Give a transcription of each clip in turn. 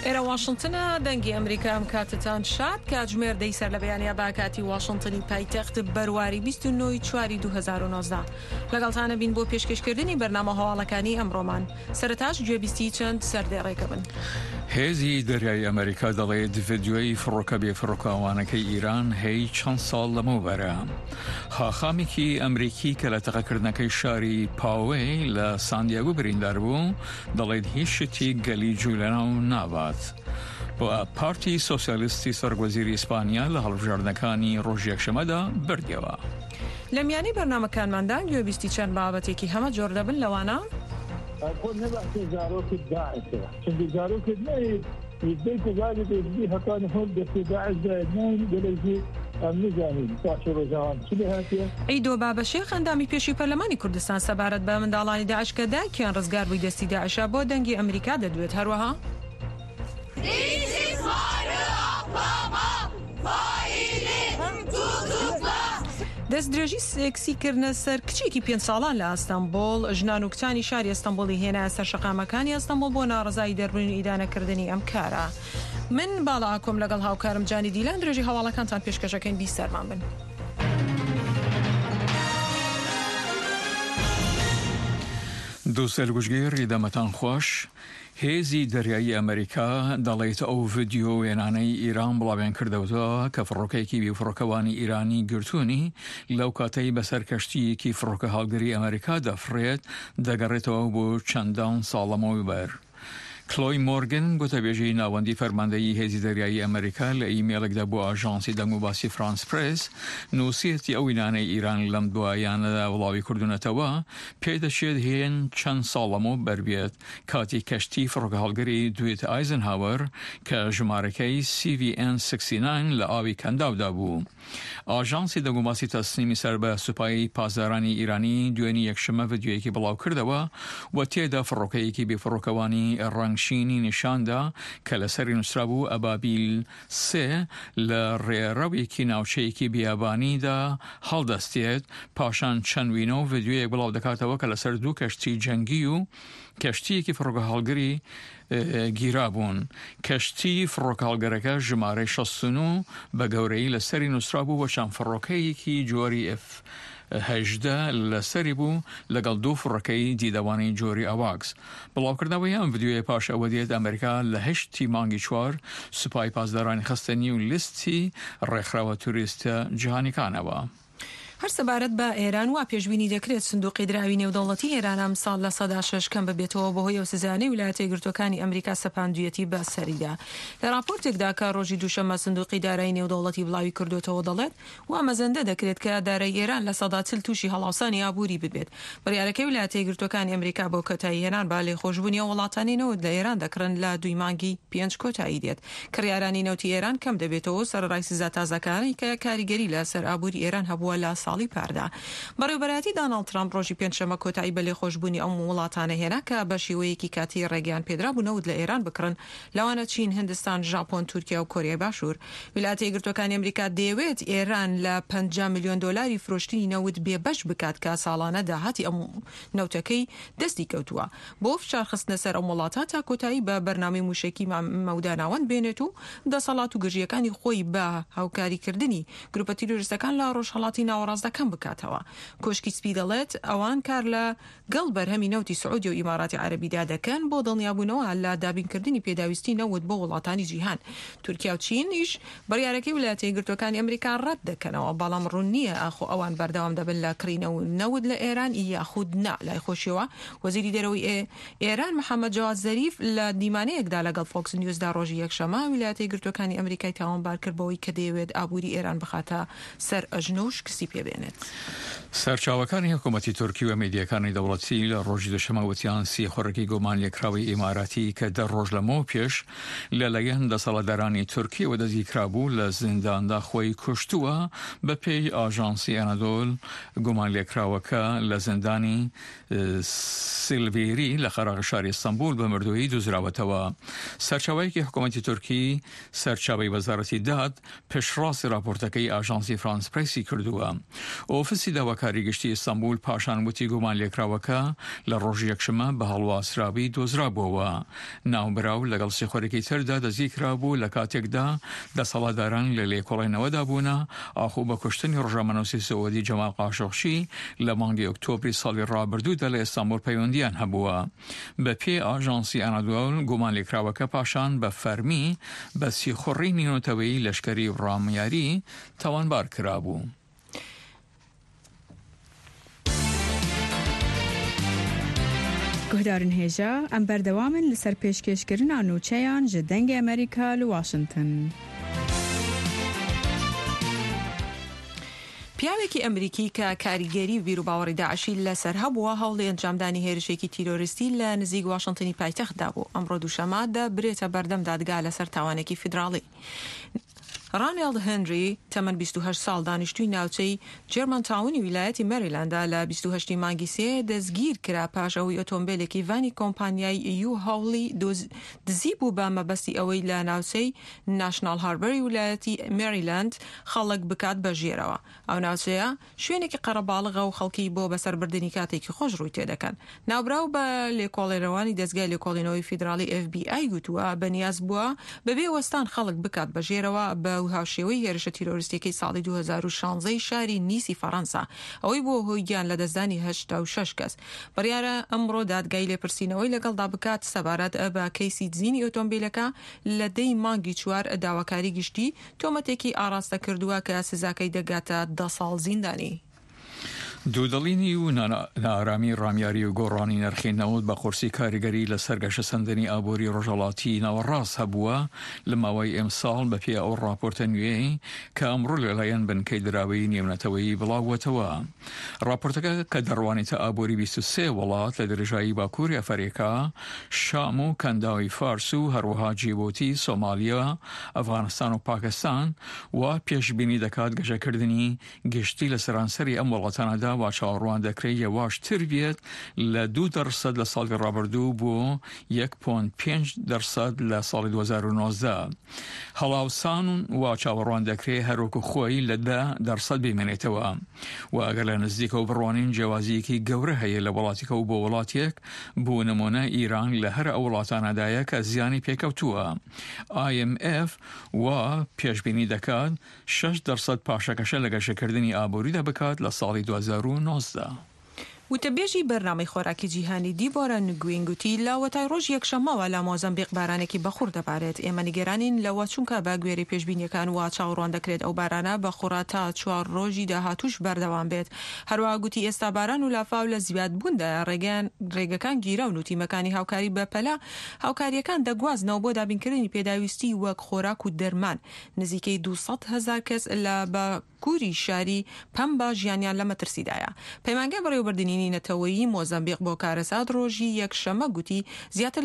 ئێرە وااشنگتنە دەنگی ئەمریکا ئەم کاتتان شاد کاتژمێر دەیسەر لە بەیانیا باکاتی وااشنگتنی پایتەخت بەرواری 29 چواری 2019 لەگەڵتانە بین بۆ پێشکەشکردنی بەرنامە هەواڵەکانی ئەمڕۆمان. سەرەتاش گوێبیستی چەند سەردێڕێکە بن. هێزی دەریای ئەمریکا دەڵێت ڤیدیۆی فڕۆکە بێفڕۆکاوانەکەی ئیران هەی چەند ساڵ لەمەوبەرە. خاخامێکی ئەمریکی کە لە تەقەکردنەکەی شاری پاوەی لە ساندیاگۆ بریندار بوو دەڵێت هیچ شتی گەلیجوو لەناو نابات. بۆ پارتی سۆسیالیستی سەرگوەزیری ئیسپانیا لە هەڵبژاردنەکانی ڕۆژی یەکشەمەدا بردیەوە. لە میانی بەرنامەکانماندا گوێبیستی چەند بابەتێکی هەمە جۆر دەبن لەوانە خۆ نەبەحثی زارۆکت داعشە چونکە زارۆکت نەیت هیچ گزاری دەبی هەتانی هەڵ دەستی داعش داید ناین گەلەیزی ئەم نزانین پاشە ڕۆژاوان چی لە هاتیە؟ ئەیدۆ بابەشێخ ئەندامی پێشی پەرلەمانی کوردستان سەبارەت بە منداڵانی داعش کە دایکیان ڕزگار بووی دەستی داعشە بۆ دەنگی ئەمریکا دەدوێت هەروەها دەست درێژی سێکسیکردنە سەر کچێکی 5 ساڵان لە ئەستەمبۆڵ ژنان و کچانی شاری ئەستەمبۆڵی هێنایە سەر شەقامەکانی ئەستەمبۆڵ بۆ ناڕزایی دەربڕین و ئیدانەکردنی ئەم کارە. من باڵا ئاکۆم لەگەڵ هاوکارم جانی دیلان درێژی هەواڵەکانتان پێشکەشەکەین بیسەرمان بن. دووسەر گوژگێری دەمەتان خۆش. هێزی دەریایی ئەمریکا دەڵێت ئەو ڤیدیۆ وێنانەی ئیران بڵاویان کردەوەتەوە کە فڕۆکەیەکی بێفڕۆکەوانی ئیرانی گرتوونی لەو کاتەی بەسەر کەشتیەکی فڕۆکە هەڵگری ئەمریکا دەفرێت دەگەڕێتەوە بۆ چەندان ساڵەمەوەی بەر. کلۆی مۆرگن گوتەبێژی ناوەندی فەرماندەیی هێزی دەریایی ئەمریکا لە ئیمێلێکدا بۆ ئاژانسی دەنگ و باسی فرانس پرێس نووسێتی ئەو وینانەی ئیران لەم دوایانەدا وڵاوی کردوونەتەوە پێدەچێت هێن چەند ساڵەمە بەربێت کاتی کەشتی فڕۆکە هەڵگری دوێت ئایزنهاوەر کە ژمارەکەی CVN 69 لە ئاوی کەنداودا بوو. ئاژانسی دەنگ و باسی تەسلیمی سەر بە سوپایی پاسدارانی ئیرانی دوێنی یەکشەمە ڤیدیۆیەکی بڵاو کردەوە و تێدا فڕۆکەیەکی بێفڕۆکەوانی ڕەنگشینی نیشاندا کە لەسەری نووسرا بوو ئەبابیل 3 لە ڕێڕەوێکی ناوچەیەکی بیابانیدا هەڵدەستێت پاشان چەند وینە و ڤیدیۆیەک بڵاو دەکاتەوە کە لەسەر دوو کەشتی جەنگی و کەشتیەکی فڕۆکە هەڵگری گیرابوون. کەشتی فڕۆکە هەڵگەرەکە ژمارەی 69 بە گەورەی لەسەری نووسرا بوو بۆ چەند فڕۆکەیەکی جۆری F-18 لەسەری بوو لەگەڵ دوو فڕەکەی دیدەوانی جۆری ئەواکس. بڵاوکردنەوەی ئەم ڤیدیۆیە پاش ئەوە دێت ئەمریکا لە 8 مانگی 4 سوپای پاسدارانی خستنی و لیستی ڕێکخراوە توریستە جیهانیکانەوە. هەر سەبارەت بە ئێران وا پێشبینی دەکرێت سندوقی دراوی نێودەوڵەتی ئێران ئەم ساڵ لە 6 کەم ببێتەوە بەهۆی سزانەی ویلایەتە یەکگرتووەکانی ئەمریکا سەپاندویەتی بە سەریدا. لە راپۆرتێکدا کە ڕۆژی دووشەممە سندوقی دارایی نێودەوڵەتی بڵاوی کردوێتەوە دەڵێت وا مەزەندە دەکرێت کە دارایی ئێران لە 40 تووشی هەڵاوسانی ئابووری ببێت. بڕیارەکەی ویلایەتە یەکگرتووەکانی ئەمریکا بۆ کۆتایی هێنان با لێخۆشبوونی وڵاتانی نەوت لە ئێران دەکڕن لە 2 مانگی 5 کۆتایی دێت. کڕیارانی نەوتی ئێران کەم دەبێتەوە سەرڕای سزا تازەکانی کە کاریگەری لەسەر ئابووری ئێران هەبووە لە ساڵی پاردا. بەڕێوەبەرەتی داناڵد ترامپ ڕۆژی پێنجشەممە کۆتایی بە لێخۆشبوونی ئەم وڵاتانە هێنا کە بە شێوەیەکی کاتی ڕێگەیان پێدرا بوونەوت لە ئێران بکڕن لەوانە چین، هندستان، ژاپۆن، تورکیا و کۆریای باشوور. ویلایەتە یەکگرتووەکانی ئەمریکا دەیەوێت ئێران لە 50 میلیۆن دۆلاری فرۆشتنی نەوت بێبەش بکات کە ساڵانە داهاتی ئەم نەوتەکەی دەستی کەوتووە بۆ فشارخستنە سەر ئەم وڵاتە تا کۆتایی بە بەرنامەی موشکی مەوداناوەند بێنێت و دەسەڵات و گژیەکانی خۆی بە هاوکاریکردنی گروپە تیرۆریستەکان لە ڕۆژهەڵاتی ناوەڕاستەکەم بکاتەوە. کۆشکی سپی دەڵێت ئەوان کار لە گەڵ بەرهەمی نەوتی سعودی و ئیماراتی عەرەبیدا دەکەن بۆ دڵنیابوونەوە لە دابینکردنی پێداویستی نەوت بۆ وڵاتانی جیهان. تورکیا و چینیش بڕیارەکەی ویلایەتە یەکگرتووەکانی ئەمریکا ڕەت دەکەنەوە، بەڵام ڕوون نییە ئاخۆ ئەوان بەردەوام دەبن لە کڕینەوە نەوت لە ئێران یاخود نا. لای خۆشیەوە وەزیری دەرەوەی ئێران محەممەد جەواد زەریف لە دیمانەیەکدا لەگەڵ فۆکس نیوزدا ڕۆژی یەکشەممە ویلایەتە یەکگرتووەکانی ئەمریکای تاوانبار کرد بەوەی کە دەیەوێت ئابووری ئێران بخاتە سەر ئەژنۆ و شکستی پێبێنێت. سەرچاوەکانی حکوومەتی تورکی و میدیەکانی دەوڵەتی لە ڕۆژی دووشەممە وتیان سیخۆڕێکی گۆمان لێکراوی ئیماراتی کە 10 ڕۆژ لەمەوە پێش لەلایەن دەسەڵاتدارانی تورکی و دەستگیرکرابوو لە زینداندا خۆی کوشتووە بە پێی ئاژانسی ئەنەدۆل. گۆمان لێکراوەکە لە زیندانی سیلڤێری لە خەراغ شاری ئەستەمبول بە مردویی دۆزراوەتەوە. سەرچاوەیەکی حکوومەتی تورکی سەرچاوەی وەزارەتی داد پێشڕاستی راپۆرتەکەی ئاژانسی فرانس پرێسی کردووە. ئۆفیسی داواکاری سەرۆکاری گشتی ئیستانبول پاشان وتی گومان لێکراوەکە لە ڕۆژی یەکشەمە بە هەڵواسراوی دۆزرابووەوە. ناوبراو لەگەڵ سێخۆرێکی تردا دەستگیر کرابوو لە کاتێکدا دەسەڵاتداران لە لێکۆڵێنەوەدا بوونە ئاخۆ بە کوشتنی ڕۆژنامەنووسی سعودی جەمال قاشۆخشی لە مانگی ئۆکتۆبری ساڵی ڕابردوودا لە ئیستانبول پەیوەندیان هەبووە. بە پێ ئاژانسی ئانادوڵ گومان لێکراوەکە پاشان بە فەرمی بە سیخۆڕی نینۆتەوەی لەشکری ڕامیاری تاوانبار کرابوو. گهدارن هێژە ئەم بەردەوامن لەسەر پێشکەشکردنا نوچەیان ji dengê ئەمریکا li Washington. پیاوێکی ئەمریکی کە کاریگەری بیر و باوەڕی داعشی لەسەر هەبووە هەوڵی ئەنجامدانی هێرشێکی تیرۆریستی لە نزیک واشنتنی پایتەختدا بوو. ئەمڕۆ دووشەمە دەبرێتە بەردەم دادگا لەسەر تاوانێکی فیدراڵی. رانالد هنری تەمەن 28 ساڵ دانیشتووی ناوچەی جێرمانتاونی ویلایەتی مەریلاندا لە 28 مانگی سێ دەستگیر کرا پاش ئەوەی ئۆتۆمبیلێکی ڤانی کۆمپانیای یو هاولی دزی بوو بە مەبەستی ئەوەی لە ناوچەی ناشنال هاربەری ویلایەتی مەریلاند خەڵک بکات بەژێرەوە. ئەو ناوچەیە شوێنێکی قەرەباڵغە و خەڵکی بۆ بەسەربردنی کاتێکی خۆش ڕووی تێدەکەن. ناوبراو بە لێکۆڵێنەوەی دەستگای لێکۆڵینەوەی فیدراڵی FBI گوتووە بەنیاز بووە بەبێ وەستان خەڵک بکات بەژێرەوە بە هاوشێوەی هێرشە تیرۆریستیەکەی ساڵی 2016 شاری نیسی فەڕەنسا ئەوەی بۆ هۆی گیان لە دەستدانی 86 کەس. بڕیارە ئەمڕۆ دادگای لێپرسینەوەی لەگەڵدا بکات سەبارەت بە کەیسی دزینی ئۆتۆمبیلەکە لە دەی مانگی 4 داواکاری گشتی تۆمەتێکی ئاراستە کردووە کە سزاکەی دەگاتە 10 ساڵ زیندانی. دوودەڵینی و نارامی ڕامیاری و گۆڕانی نرخێنەوە بە قورسی کاریگەری لە سەرگەشە سندنی ئابووری ڕۆژهەڵاتی ناوەڕاست هەبووە لە ماوەی ئەمساڵ بە پێ ئەو راپۆرتە نوێی کە ئەمڕۆ لەلایەن بنکەی دراوەی نێونەتەوەی بڵاوەتەوە. راپۆرتەکە کە دەڕوانێتە ئابووری 23 وڵات لە دەرەژایی باکووری ئەفریقا، شام و کەنداوی فارس و هەروەها جیبوتی، سۆمالیا، ئەفغانستان و پاکستان و پێشبینی دەکات گەشەکردنی گشتی لە سەرانسەری ئەم وڵاتانەدا و چاوەڕوان دەکرێت یەواشتر بێت لە 2% لە ساڵی ڕابردوو بۆ 1.5% لە ساڵی 2019. هەڵاوسان و چاوەڕوان دەکرێت هەروەکو خۆی لە 10% بمێنێتەوە و ئەگەر لە نزیکە و بڕوانین جیاوازیەکی گەورە هەیە لە وڵاتێکە و بۆ وڵاتێک بۆ نمونە ئیران لە هەر ئەو وڵاتانەدایە کە زیانی پێکەوتووە. IMF و پێشبینی دەکات 6% پاشەکەشە لە گەشەکردنی ئابووریدا بکات لە ساڵی 2019. وتەبێژی بەرنامەی خۆراکی جیهانی دیبۆرە نگوینگوتی لاوەتای ڕۆژ یەکشەمەوە لە مۆزەمبیق بارانێکی بەخوڕ دەبارێت. ئێمە نیگەرانین لەوە چونکە بە گوێرەی پێشبینیەکان وا چاوەڕوان دەکرێت ئەو بارانە بە خوڕا تا 4 ڕۆژی داهاتوش بەردەوام بێت. هەروەها گوتی ئێستا باران و لافاو لە زیادبووندا ڕێگەکان گیرەون و تیمەکانی هاوکاری بەپەلا هاوکاریەکان دەگوازنەوە بۆ دابینکردنی پێداویستی وەک خۆراک و دەرمان. نزیکەی 200,000 کەس لە باکووری شاری پەمبا ژیانیان لە مەترسیدایە. پەیمانگای بەڕێوەبردننی نەتەوەیی مۆزەمبیق بۆ کارەسات ڕۆژی یەکشەمە گوتی زیاتر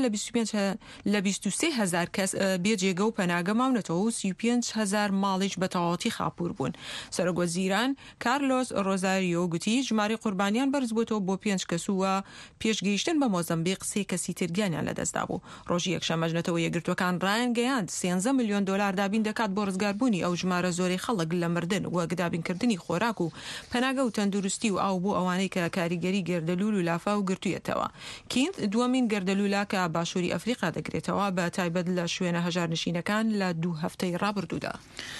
لە 23,000 کەس بێجێگە و پەناگە ماونەتەوە و 35,000 ماڵیش بە تەواوەتی خاپوور بوون. سەرۆکوەزیران کارلۆس ڕۆزاریۆ گوتی ژماری قوربانیان بەرز بووەوە بۆ 5 کەس و پێشگەیشتن بە مۆزەمبیق 3 کەسی ترگیانیان لەدەستدا بوو. ڕۆژی یەکشەمە نەتەوەی یەکگرتوەکان ڕایانگەیاند 13 ملیۆن دلار دابین دەکات بۆ ڕزگاربوونی ئەو ژمارە زۆری خەڵک لە مردن و دابینکردنی خۆراک و پەناگە و تەندروستی و ئاو بۆ ئەوانەی کە کاریگەری گەردەلول و لافا و گرتوویەتەوە. کیند دووەمین گەردەلولا کە باشووری ئەفریقا دەگرێتەوە بە تایبەت لە شوێنە هەژارنشینەکان لە 2 هەفتەی ڕابردوودا.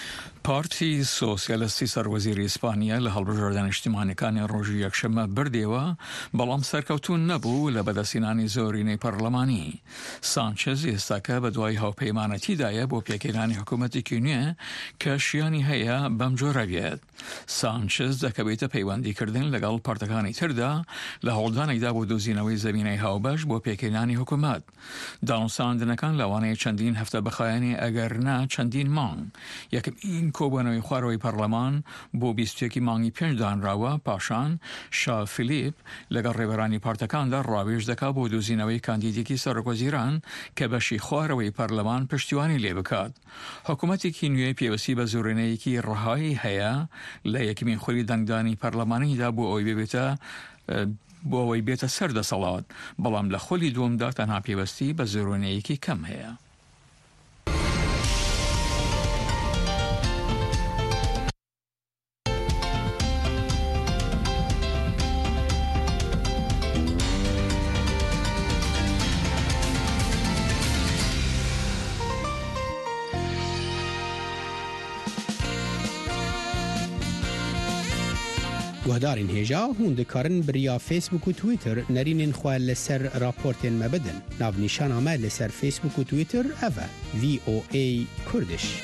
پارتی سۆسیالیستی سەروەزیری ئیسپانیا لە هەڵبژاردن نیشتیمانیەکانی ڕۆژی یەکشەمە بردێەوە بەڵام سەرکەوتون نەبوو لە بەدەستهێنانی زۆرینەی پەرلەمانی. سانچێز ئێستاکە بە دوای هاوپەیمانەتیدایە بۆ پێکهێنانی حکوومەتێکی نوێ کە شیانی هەیە بەم جۆرە بێت. سانچێز دەکەوێتە پەیوەندیکردن لەگەڵ پارتەکانی تردا لە هەوڵدانێکدا بۆ دۆزینەوەی زەمینەی هاوبەش بۆ پێکهێنانی حکوومەت. داوەساندنەکان لەوانەیە چەندین هەفتە بخایەنی ئەگەر نا چەندین مانگ. یەکەمین کۆبوونەوەی خوارەوەی پەرلەمان بۆ 21 مانگی پێنج دانراوە پاشان شا فیلیپ لەگەڵ ڕێبەرانی پارتەکاندا ڕاوێژ دەکات بۆ دۆزینەوەی کاندیدێکی سەرۆکوەزیران کە بەشی خوارەوەی پەرلەمان پشتیوانی لێ بکات. حکوومەتێکی نوێ پێوەستی بە زۆرینەیەکی ڕەهایی هەیە لە یەکمین خولی دەنگدانی پەرلەمانیدا بۆ ئەوەی بێتە سەردەسەڵات، بەڵام لە خولی دووەمدا تەنها پێوەستی بە زۆرینەیەکی کەم هەیە. گهدارین هیجا هون دکارن بریا فیسبوک و تویتر نرینین خواه لسر راپورتین مبدن. ناو نیشان آمد لسر فیسبوک و تویتر اوه VOA کردش.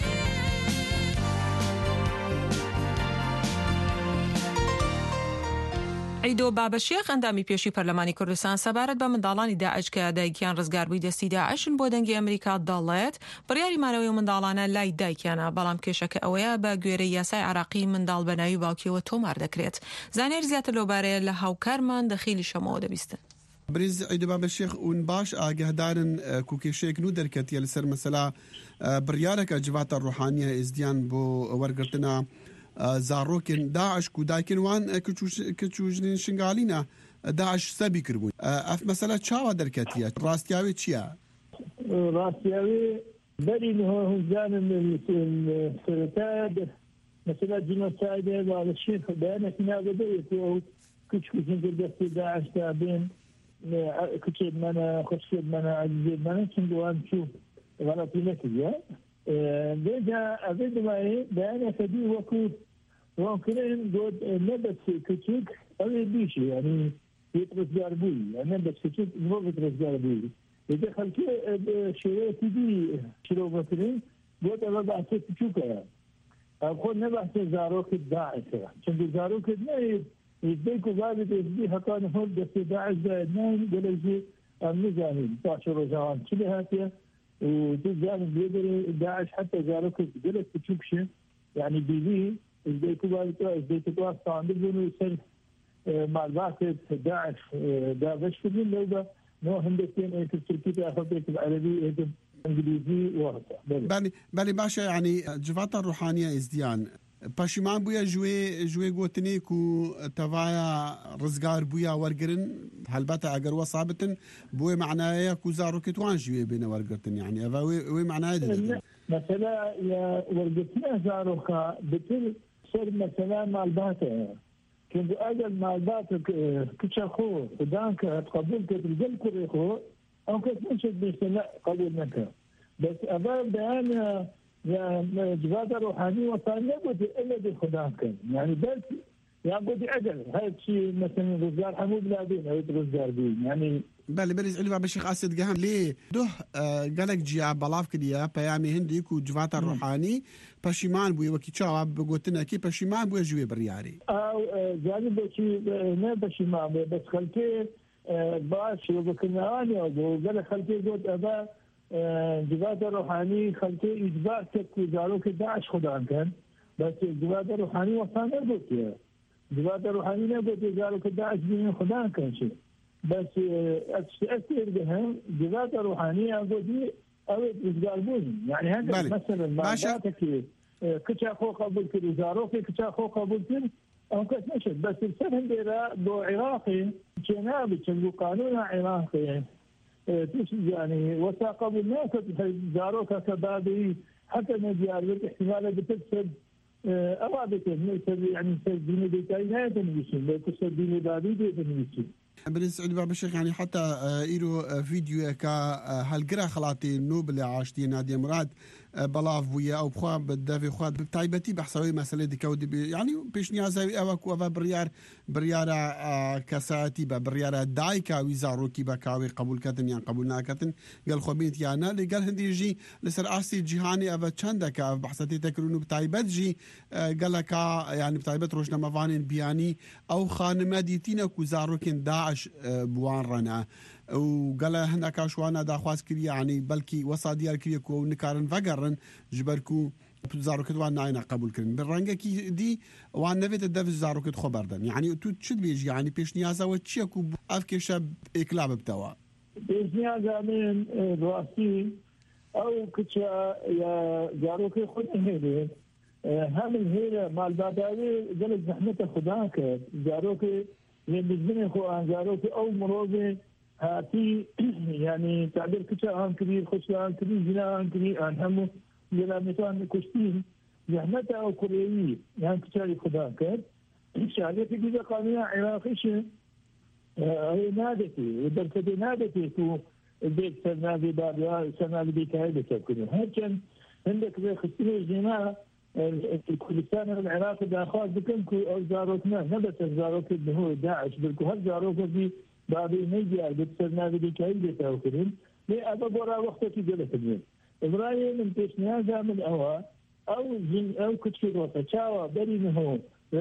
عیدۆ بابەشێخ ئەندامی پێشی پەرلەمانی کوردستان سەبارەت بە منداڵانی داعش کە دایکیان ڕزگاربووی دەستی داعشن بۆ دەنگی ئەمریکا دەڵێت بڕیاری مانەوەی و منداڵانە لای دایکیانە، بەڵام کێشەکە ئەوەیە بە گوێرەی یاسای عراقی منداڵ بەناوی باوکیەوە تۆمار دەکرێت. زانێر زیاتر لەوبارەیە لە هاوکارمان دەخیلی شەمەوە دەبیستن. بريز عيد باب الشيخ ونباش آجهدارن كوكيشيك نو دركت يلسر مثلا بريارك أجوات الروحانية إزديان بو ورقتنا زاروكن داعش كودايكن وان كتشوجن شنغالينا داعش سبي كربون اف مثلا تشاوا دركتيا راستياوي تشيا راستياوي بري انه زان السرتاد مثلا جنوسايد على الشيخ بيانات نابدية كتشوجن دستي داعش تابين كتشد منا خشيد منا عزيز منا شنغوان شو غلطي نتيجة بيجا أبيد معي بأنا فدي وكود وكلين جود نبت كتشوك أبي بيشي يعني يترس جاربوي يعني نبت كتشوك مو يترس جاربوي إذا خلكي شوية تدي شلو مثلاً جود أنا بعثت كتشوكا يعني أقول نبعث زاروك الداعش عشان زاروك الداعش يديكوا بعد يدي حتى نقول بس داعش نايم جلسي النزامين 12 رجال كل هاتيه وتجانب بيقدر داعش حتى زاروك جلس تشوكشه يعني بيجي ازديكوا عندهم يصير معلومات داعش داعش في اللعبه نو هندسين تركيا اخذت العربي انجليزي وهكذا بلي باشا يعني جفاتا الروحانيه ازديان پشیمان بویا جوی گوتنی کو توایا رزگار بویا ورگرن هلبته اگر وصابتن بوی معناه کو زاروکت وان جوی بین ورگرتن يعني وي معناه ده مثلا يا ورگتنا زاروكا بتل صار مثلا مالباته كنت اجل مالباتك كشخو ودانك قبلت الجل كريخو او كنت مش بيشتنا قبل منك بس ابا بيان يا جواد روحاني وصار نبغى إلا بخدام كان يعني بس يعبد عدل هذا الشيء مثلا رجال حمود لابين أو رجال بين يعني بله علي بابا الشيخ أسد جهان ليه ده قالك جيا بلاف كديا بيامي هندي كو جواد الروحاني بشيمان بوي وكيتشوا بقولتنا كي بشيمان بوي جوي برياري أو جانب شيء ما بشيمان بس خلتي باش وبكنا أنا وقال خلتي قلت أبا جواد روحاني خلتي إجبار تكو زاروك داعش خدان كان بس جواد روحاني وصان نبوت جواد روحاني نبوت زاروك داعش بين خدان كان شيء بس أكثر بهم جواد روحاني أقول أود إزقالبون يعني هذا مثلا ما جاتك كتشا خو قبل كل زاروك كتشا خو قبل كل أو كتنشد بس السنة ديرا دو عراقي جنابي تشنقو قانون عراقي يعني وثاقب الناس زاروكا كبابي حتى نجار احتمال بتكسب أرادة يعني سجدين بتاعينات نجسين لا تسجدين بابي نجسين بالنسبة لي بابا الشيخ يعني حتى إيرو فيديو كا هالقرا خلاطي نوبل عاشتي نادي مراد بلاف ويا أو بخوا بدافي خوا بتايبتي بحسوي مسألة دكودي يعني بيش نيازوي أوكو أفا بريارة كساتي بريارة دايكا ويزاروكي بكاوي قبول كتن يعني قبول ناكتن قال خبيت يعني اللي قال هندي يجي لسر أسي جهاني أفا تشندك بحثتي تكرونو بتايبت جي قال لك يعني بتايبت روشنا مفانين بياني أو خانما ديتينا كوزاروكين داعش بوان رنا وقال هناك شوانا داخواز كري يعني بلكي وصاديار كري كو نكارن فقرن جبركو زاروكت وان ناينا قبول كرن بالرنجة كي دي وان نفيت الدف زاروكت خبردن يعني تو تشد بيجي يعني بيش نيازا وتشيكو أفكشة إكلاب بتوا بيش نيازا من راسي أو كتشا يا زاروكي خد هيلي هم الهيلة مال باداوي قلت زحمته خداك زاروكي لبزني خو زاروكي أو مروزي هاتي يعني تعبير كتشا عن كبير خشا عن كبير جنا عن كبير عن همه جنا مثلا كشتين زحمته أو كوريي يعني كتشا خداك شعبيتي كذا قانون عراقيش هي نادتي ودركتي نادتي كو البيت سنادي بابيا سنادي بكايدة كده هكذا عندك بخصوص جنا كردستان العراق داخل بكم أو زاروتنا نبت زاروت اللي هو داعش بالكو هل زاروت دي بابي نيجي بتصيرنا بدي كاين بتاوكلين ليه أبى برا وقتك جلت اليوم إبراهيم من تشنيا من أو جن أو كتير وقت شاوا بري منه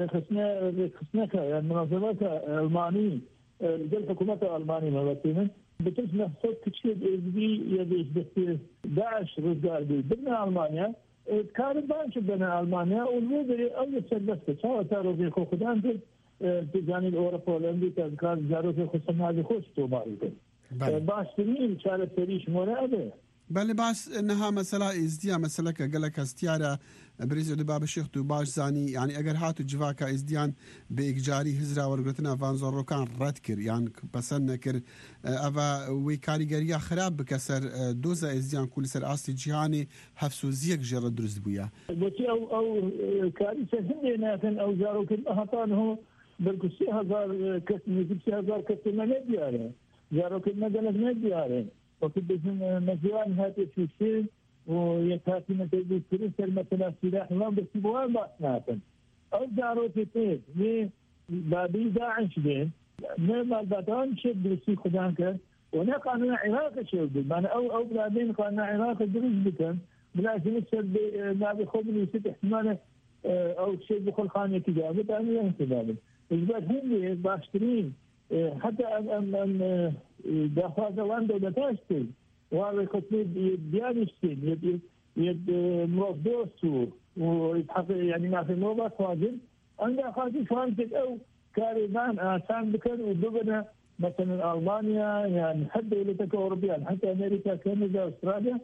خصنا يعني منظمات ألمانية الجل حكومة ألمانية مثلا بتسمح صوت كتير إزبي يديش بس داعش رجال بي بدنا ألمانيا كان بانش بنا ألمانيا والمدري أو يتسلسل شاوا تارو في خدان في جانب أوروبا والأمريكا كان جارو في خصنا هذه خوش توباريكم باشترين شارع سريش مرة أبدا بله باش انها مسألة ازديا مسألة كقلك استيارة بريز لباب الشيخ تو باش زاني يعني اگر هاتو جواكا ازديان باجاري هزرا ورقتنا فانزورو كان رد كر يعني بسن كر افا وي كاريغريا خراب بكسر دوزا ازديان كل سر اصلي جهاني حفصو زيك جرد درز بويا بوتي او كارثه هندينا او زارو كل هطانه بلكو 3000 كسر 3000 كسر ما ندياره زارو كل ما قالت ندياره وكل مجال هذا الشيء ويتاتي مثل كريستال مثلا سلاح ما بس بوان باسناتن او داروتي تيد مي بابي داعش بين ما بدان شد بسي خدانك ونا قانون عراق شد معنى او بعدين قانون عراق درج بكم بلازم يسد ما بيخبني ست احتمال او شيء بخل خانه تجابت انا ينتبه اجبار هم باشترين حتى ان دافع زوان دولتاشتي وهذا خطيب ديانشتين يد مرضوسو ويتحقق يعني ما في نوبة واجب عندها خاطر فهمتك او كاريبان آسان بكن ودبنا مثلا ألمانيا يعني حتى دولتك أوروبيا حتى أمريكا كندا أستراليا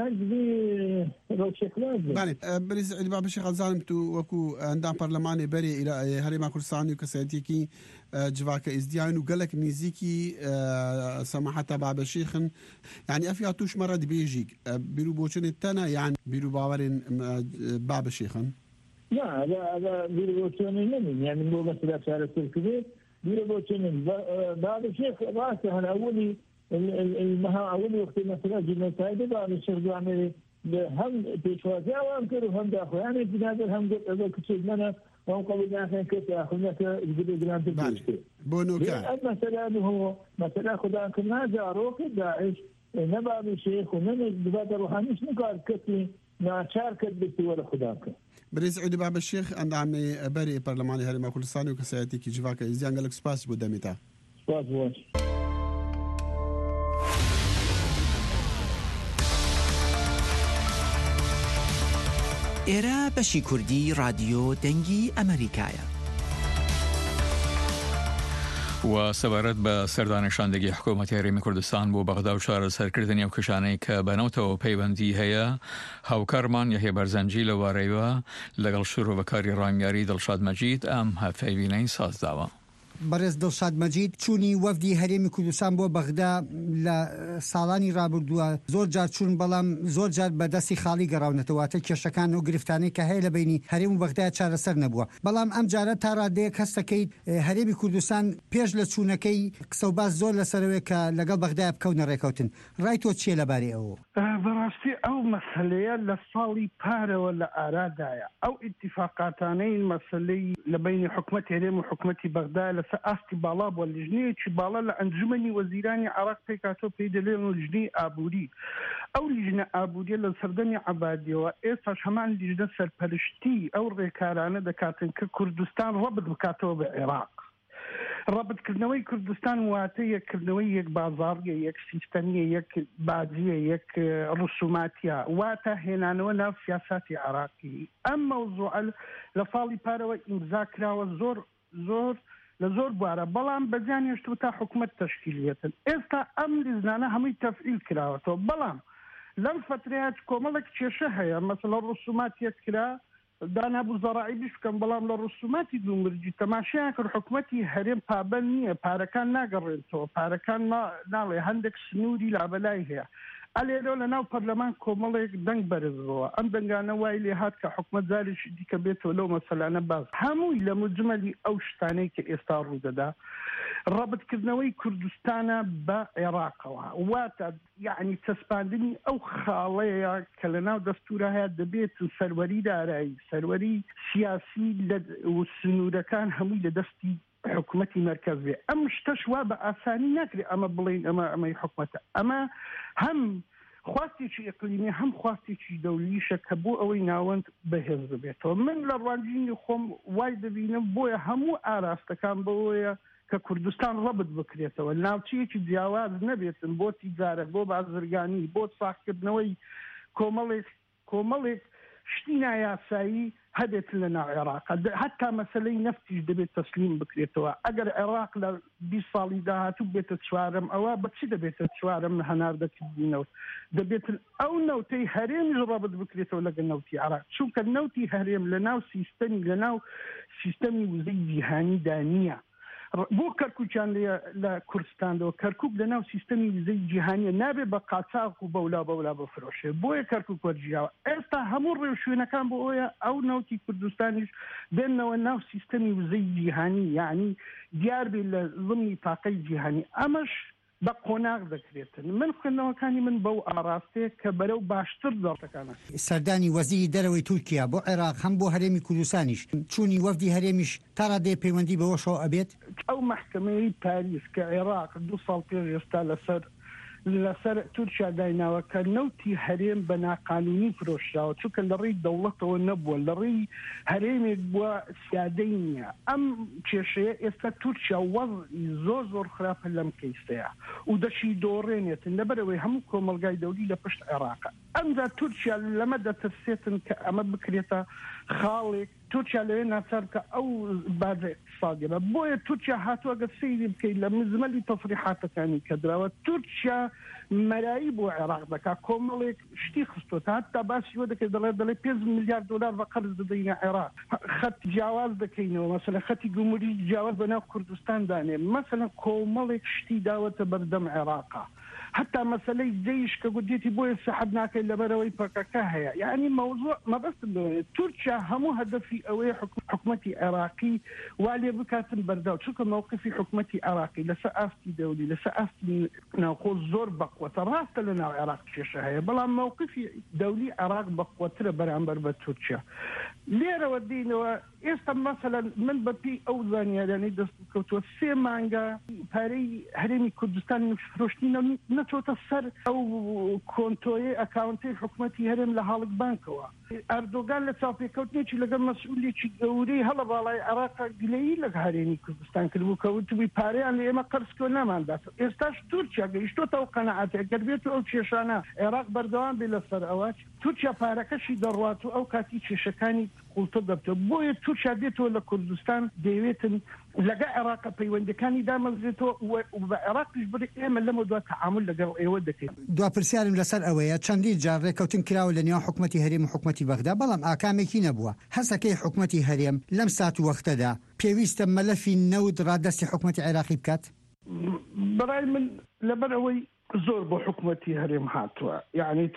نجدي روشكلات. بله بريز علی باب الشيخ الزالم تو وكو عندنا برلمان بري إلى هريما كردستان وكسيتيكي جواك إزديان وقالك نيزيكي سماحة باب الشيخ يعني أفيا توش مرة بيجيك بيرو بوشن التنا يعني بيرو باورين باب الشيخ. لا هذا بيرو بوشن يعني مو بس لا شارع الكبير بيرو بوشن باب الشيخ راسه الأولي المها أول وقت مثلا جبنا سايدة بعد الشيخ جامعي هم بيشوازها وأنكر هم داخل يعني بنادر هم قبل كتير لنا وهم قبل داخل كتير أخذنا كجبل جرانت بيشتري. بونوكا. مثلا هو مثلا خدان كنا جاروك داعش نبأ بالشيخ ونبأ ببادر روحاني مش نقال كتير ما شاركت بتي ولا خدانك. بريز علی باب الشيخ عندنا بري برلماني هريما كردستان وكسيتيكي جواك إزديان قالك سباس بودميتا. سباس واش. ئێرە بەشی کوردی رادیۆ دەنگی ئەمریکایە و سەبارەت بە سەردانیشاندەگی حکوومەتی هەرێمی کوردستان بۆ بەغدا و چارەسەرکردنی ئەو کەشانەی کە بەنەوتەوە پەیوەندی هەیە هاوکارمان یەحیە بەرزەنجی لەوارەیەوە لەگەڵ شوڕۆبەکاری ڕامیاری دڵشاد مەجید ئەم هەفەیبینەی سازداوە. بەڕێز دڵشاد مەجید چوونی وەفدی هەرێمی کوردستان بۆ بەغدا لە ساڵانی ڕابردووە زۆر جار چوون بەڵام زۆر جار بەدەستی خاڵی گەڕاونەتەوەتە کێشەکان و گرفتانەی کە هەیە لە بینی هەرێم و بەغدا چارەسەر نەبووە بەڵام ئەم جارە تا ڕادەیەک هەست دەکەیت هەرێمی کوردستان پێش لە چوونەکەی قسە و باس زۆر لەسەرەوەی کە لەگەڵ بەغدا بکەونە ڕێکەوتن ڕای تۆ چییە لەبارەی ئەوە؟ بەڕاستی ئەو مەسەلەیە لە ساڵی پارەوە لە ئارادایە ئەو ئیتیفاقاتانەی مەسەلەی لە بینی حکومەت هەرێم و حکومەتی بەغدا لەسەر ئاستی باڵا بووە لیژنەیەکی باڵا لە ئەنجومەنی وەزیرانی عێراق پێکاتۆ پێی دەڵێن لیژنەی ئابووری ئەو لیژنە ئابووریە لە سەردەمی عەبادیەوە ئێستاش هەمان لیژنە سەرپەرشتی ئەو ڕێکارانە دەکاتن کە کوردستان ڕەبط بکاتەوە بە عێراق ڕەبطکردنەوەی کوردستان واتە یەککردنەوەی یەک بازاڕیە یەک سیستەمیە یەک باجیە یەک ڕسوماتیە واتە هێنانەوە ناو سیاساتی عێراقی ئەم مەوزوعە لە ساڵی پارەوە ئیمزا کراوە زۆر لە زۆر بوارە بەڵام بەجان هێشتووە تا حکومەت تەشکیلێتن ئێستا ئەم لیژنانە هەمووی تەفعیل کراوەتەوە بەڵام لەم فترەیە کۆمەڵێک کێشە هەیە مەسەڵەن ڕسوماتیەک کرا دانابوو زەڕاعی بشکەم بەڵام لە ڕسوماتی دوومرجی تەماشایان کرد حکومەتی هەرێم پابەند نییە پارەکان ناگەڕێنەوە پارەکان ناڵێ هەندێک سنووری لابەلای هەیە ئەلێرە لە ناو پەرلەمان کۆمەڵێک دەنگ بەرزەوە ئەم دەنگانە وای لێ هات کە حکومەت زارێکی دیکە بێتەوە لەو مەسەلانە باز هەمووی لە مجمەلی ئەو شتانەی کە ئێستا ڕوودەدا ڕەبطکردنەوەی کوردستانە بە عێراقەوە واتە یعنی چەسپاندنی ئەو خاڵەیە کە لە ناو دەستورە هەیە دەبێت سەروەری دارایی سەروەری سیاسی و سنوورەکان هەمووی لە دەستی حکومەتی مرکز بێ ئەم شتەش وا بە ئاسانی ناکرێت ئەمە بڵین ئەمەی حکومەتە ئەمە هەم خواستێکی ئەقلیمی هەم خواستێکی دەولیشە کە بۆ ئەوەی ناوەند بەهێز ببێتەوە من لە ڕوانجینی خۆم وای دەبینم بۆیە هەموو ئاراستەکان بەوەیە کە کوردستان ڕەبت بکرێتەوە ناوچەیەکی جیاواز نەبێتن بۆ تیجارەت بۆ بازرگانی بۆ ساختکردنەوەی کۆمەڵێک شتی نایاسایی هەبێت لە ناو عێراق حتا مەسەلەی نەفتیش دەبێت تەسلیم بکرێتەوە ئەگەر عێراق لە 20 ساڵی داهاتوو بێتە چوارەم ئەوە بەچی دەبێتە چوارەم هەناردەکردنەوە دەبێت ئەو نەوتەی هەرێمیش ڕەبت بکرێتەوە لەگە نەوتی عێراق چونکە نەوتی هەرێم لە ناو سیستەمی وزەی جیهانیدا نییە بۆ کەرکووکیان لە کوردستانەوە کەرکووک لە ناو سیستەمی وزەی جیهانیە نابێت بە قاچاق و بەولا بفرۆشێ بۆیە کەرکووک وەرجیاوە ئێستا هەموو ڕێوشوێنەکان بۆ ئەوەیە ئەو نەوتی کوردستانیش بێنەوە ناو سیستەمی وزەی جیهانی یعنی دیار بێت لە ضمنی تاقەی جیهانی ئەمەش بە قۆناغ دەکرێتن من خوێندنەوەکانی من بەو ئاراستەیە کە بەرەو باشتر دەڵتەکانە سەردانی وەزیری دەرەوەی تورکیا بۆ عێراق هەم بۆ هەرێمی کوردستانیش چوونی وەفدی هەرێمیش تا ڕادێ پەیوەندی بەوەشەوە ئەبێت ئەو محکەمەی پاریس کە عێراق 2 ساڵ پێش ئێستا لەسەر تورکیا دایناوە کە نەوتی هەرێم بە ناقانونی فرۆشراوە چونکە لە ڕێی دەوڵەتەوە نەبووە لە ڕێی هەرێمێک بووە سیادەی نییە ئەم کێشەیە ئێستا تورکیا وەزعی زۆر خراپە لەم کەیسەیە و دەشی دۆڕێنێتن لەبەرەوەی هەموو کۆمەلگای دەولی لە پشت عێراقە ئەمجا تورکیا لەمە دەترسێتن کە ئەمە بکرێتە خاڵێک تورکیا لەوێ ناچار کە ئەو بازە اقتصادیە بۆیە تورکیا هاتووە سەیری بکەیت لە مزمەلی تەفریحاتەکانی کە دراوە تورکیا مەرایی بۆ عێراق دەکات کۆمەڵێک شتی خستۆت هەتا باسی وە دەکەیت دەڵێ 5 میلیارد دلار بە قەرز دەدەینە عێراق خەت جیاواز دەکەینەوە مەسەلەن خەتی گوموری جیاواز بەناو کوردستان دانێ مەسەلەن کۆمەڵێک شتی داوەتە بەردەم عێراقا حتى مسألة جيش كقديتي بوي سحب ناكل لبروي بكاكاها يعني موضوع ما بس تركيا همو هدفي أوي حكومتي عراقي وعلي بكاتن برداو شو موقفي حكومتي عراقي لسأفتي دولي لسأفتي نقول زور بقوة راست لنا العراق شيء بلا موقفي دولي عراق بقوة ترى برامبر بتركيا ليرة ودينا إيست مثلا من ببي أوزانيا يعني دستكوتو سيمانجا باري هرمي كردستان مش فروشتينا نتوت السر أو كونتوي أكاونتي حكومتي هرم لهالك بانكوا أردوغان لتوفي كوتني شيء لقى مسؤولي شيء دوري هلا بالله عراق قليل لك هرمي كردستان كلبو كوتو بباري أنا ما قرصكو نمان بس إستاش تركيا إشتو تو قناعتي قربيتو أو شيشانا عراق بردوان بلا سر أواش تركيا باركشي درواتو أو كاتي شيشكاني قلت دبته بوي تركيا ديتو لكردستان ديويتن لقى عراق بيوندكاني دائما زيتو وعراق يجبر إما لما دوا تعامل لقى يودك دوا برسيارم لسر أويا چندی جار ركوتن كراو لنيا حكومتي هريم وحكومتي بغداد بلام آكامكي نبوا هسا كي حكومتي هريم لم ساعت وقت دا بيويست ملفي نود رادستي حكومتي عراقي بكات براي من لبروي زور بحكومتي هرم هاتوا يعني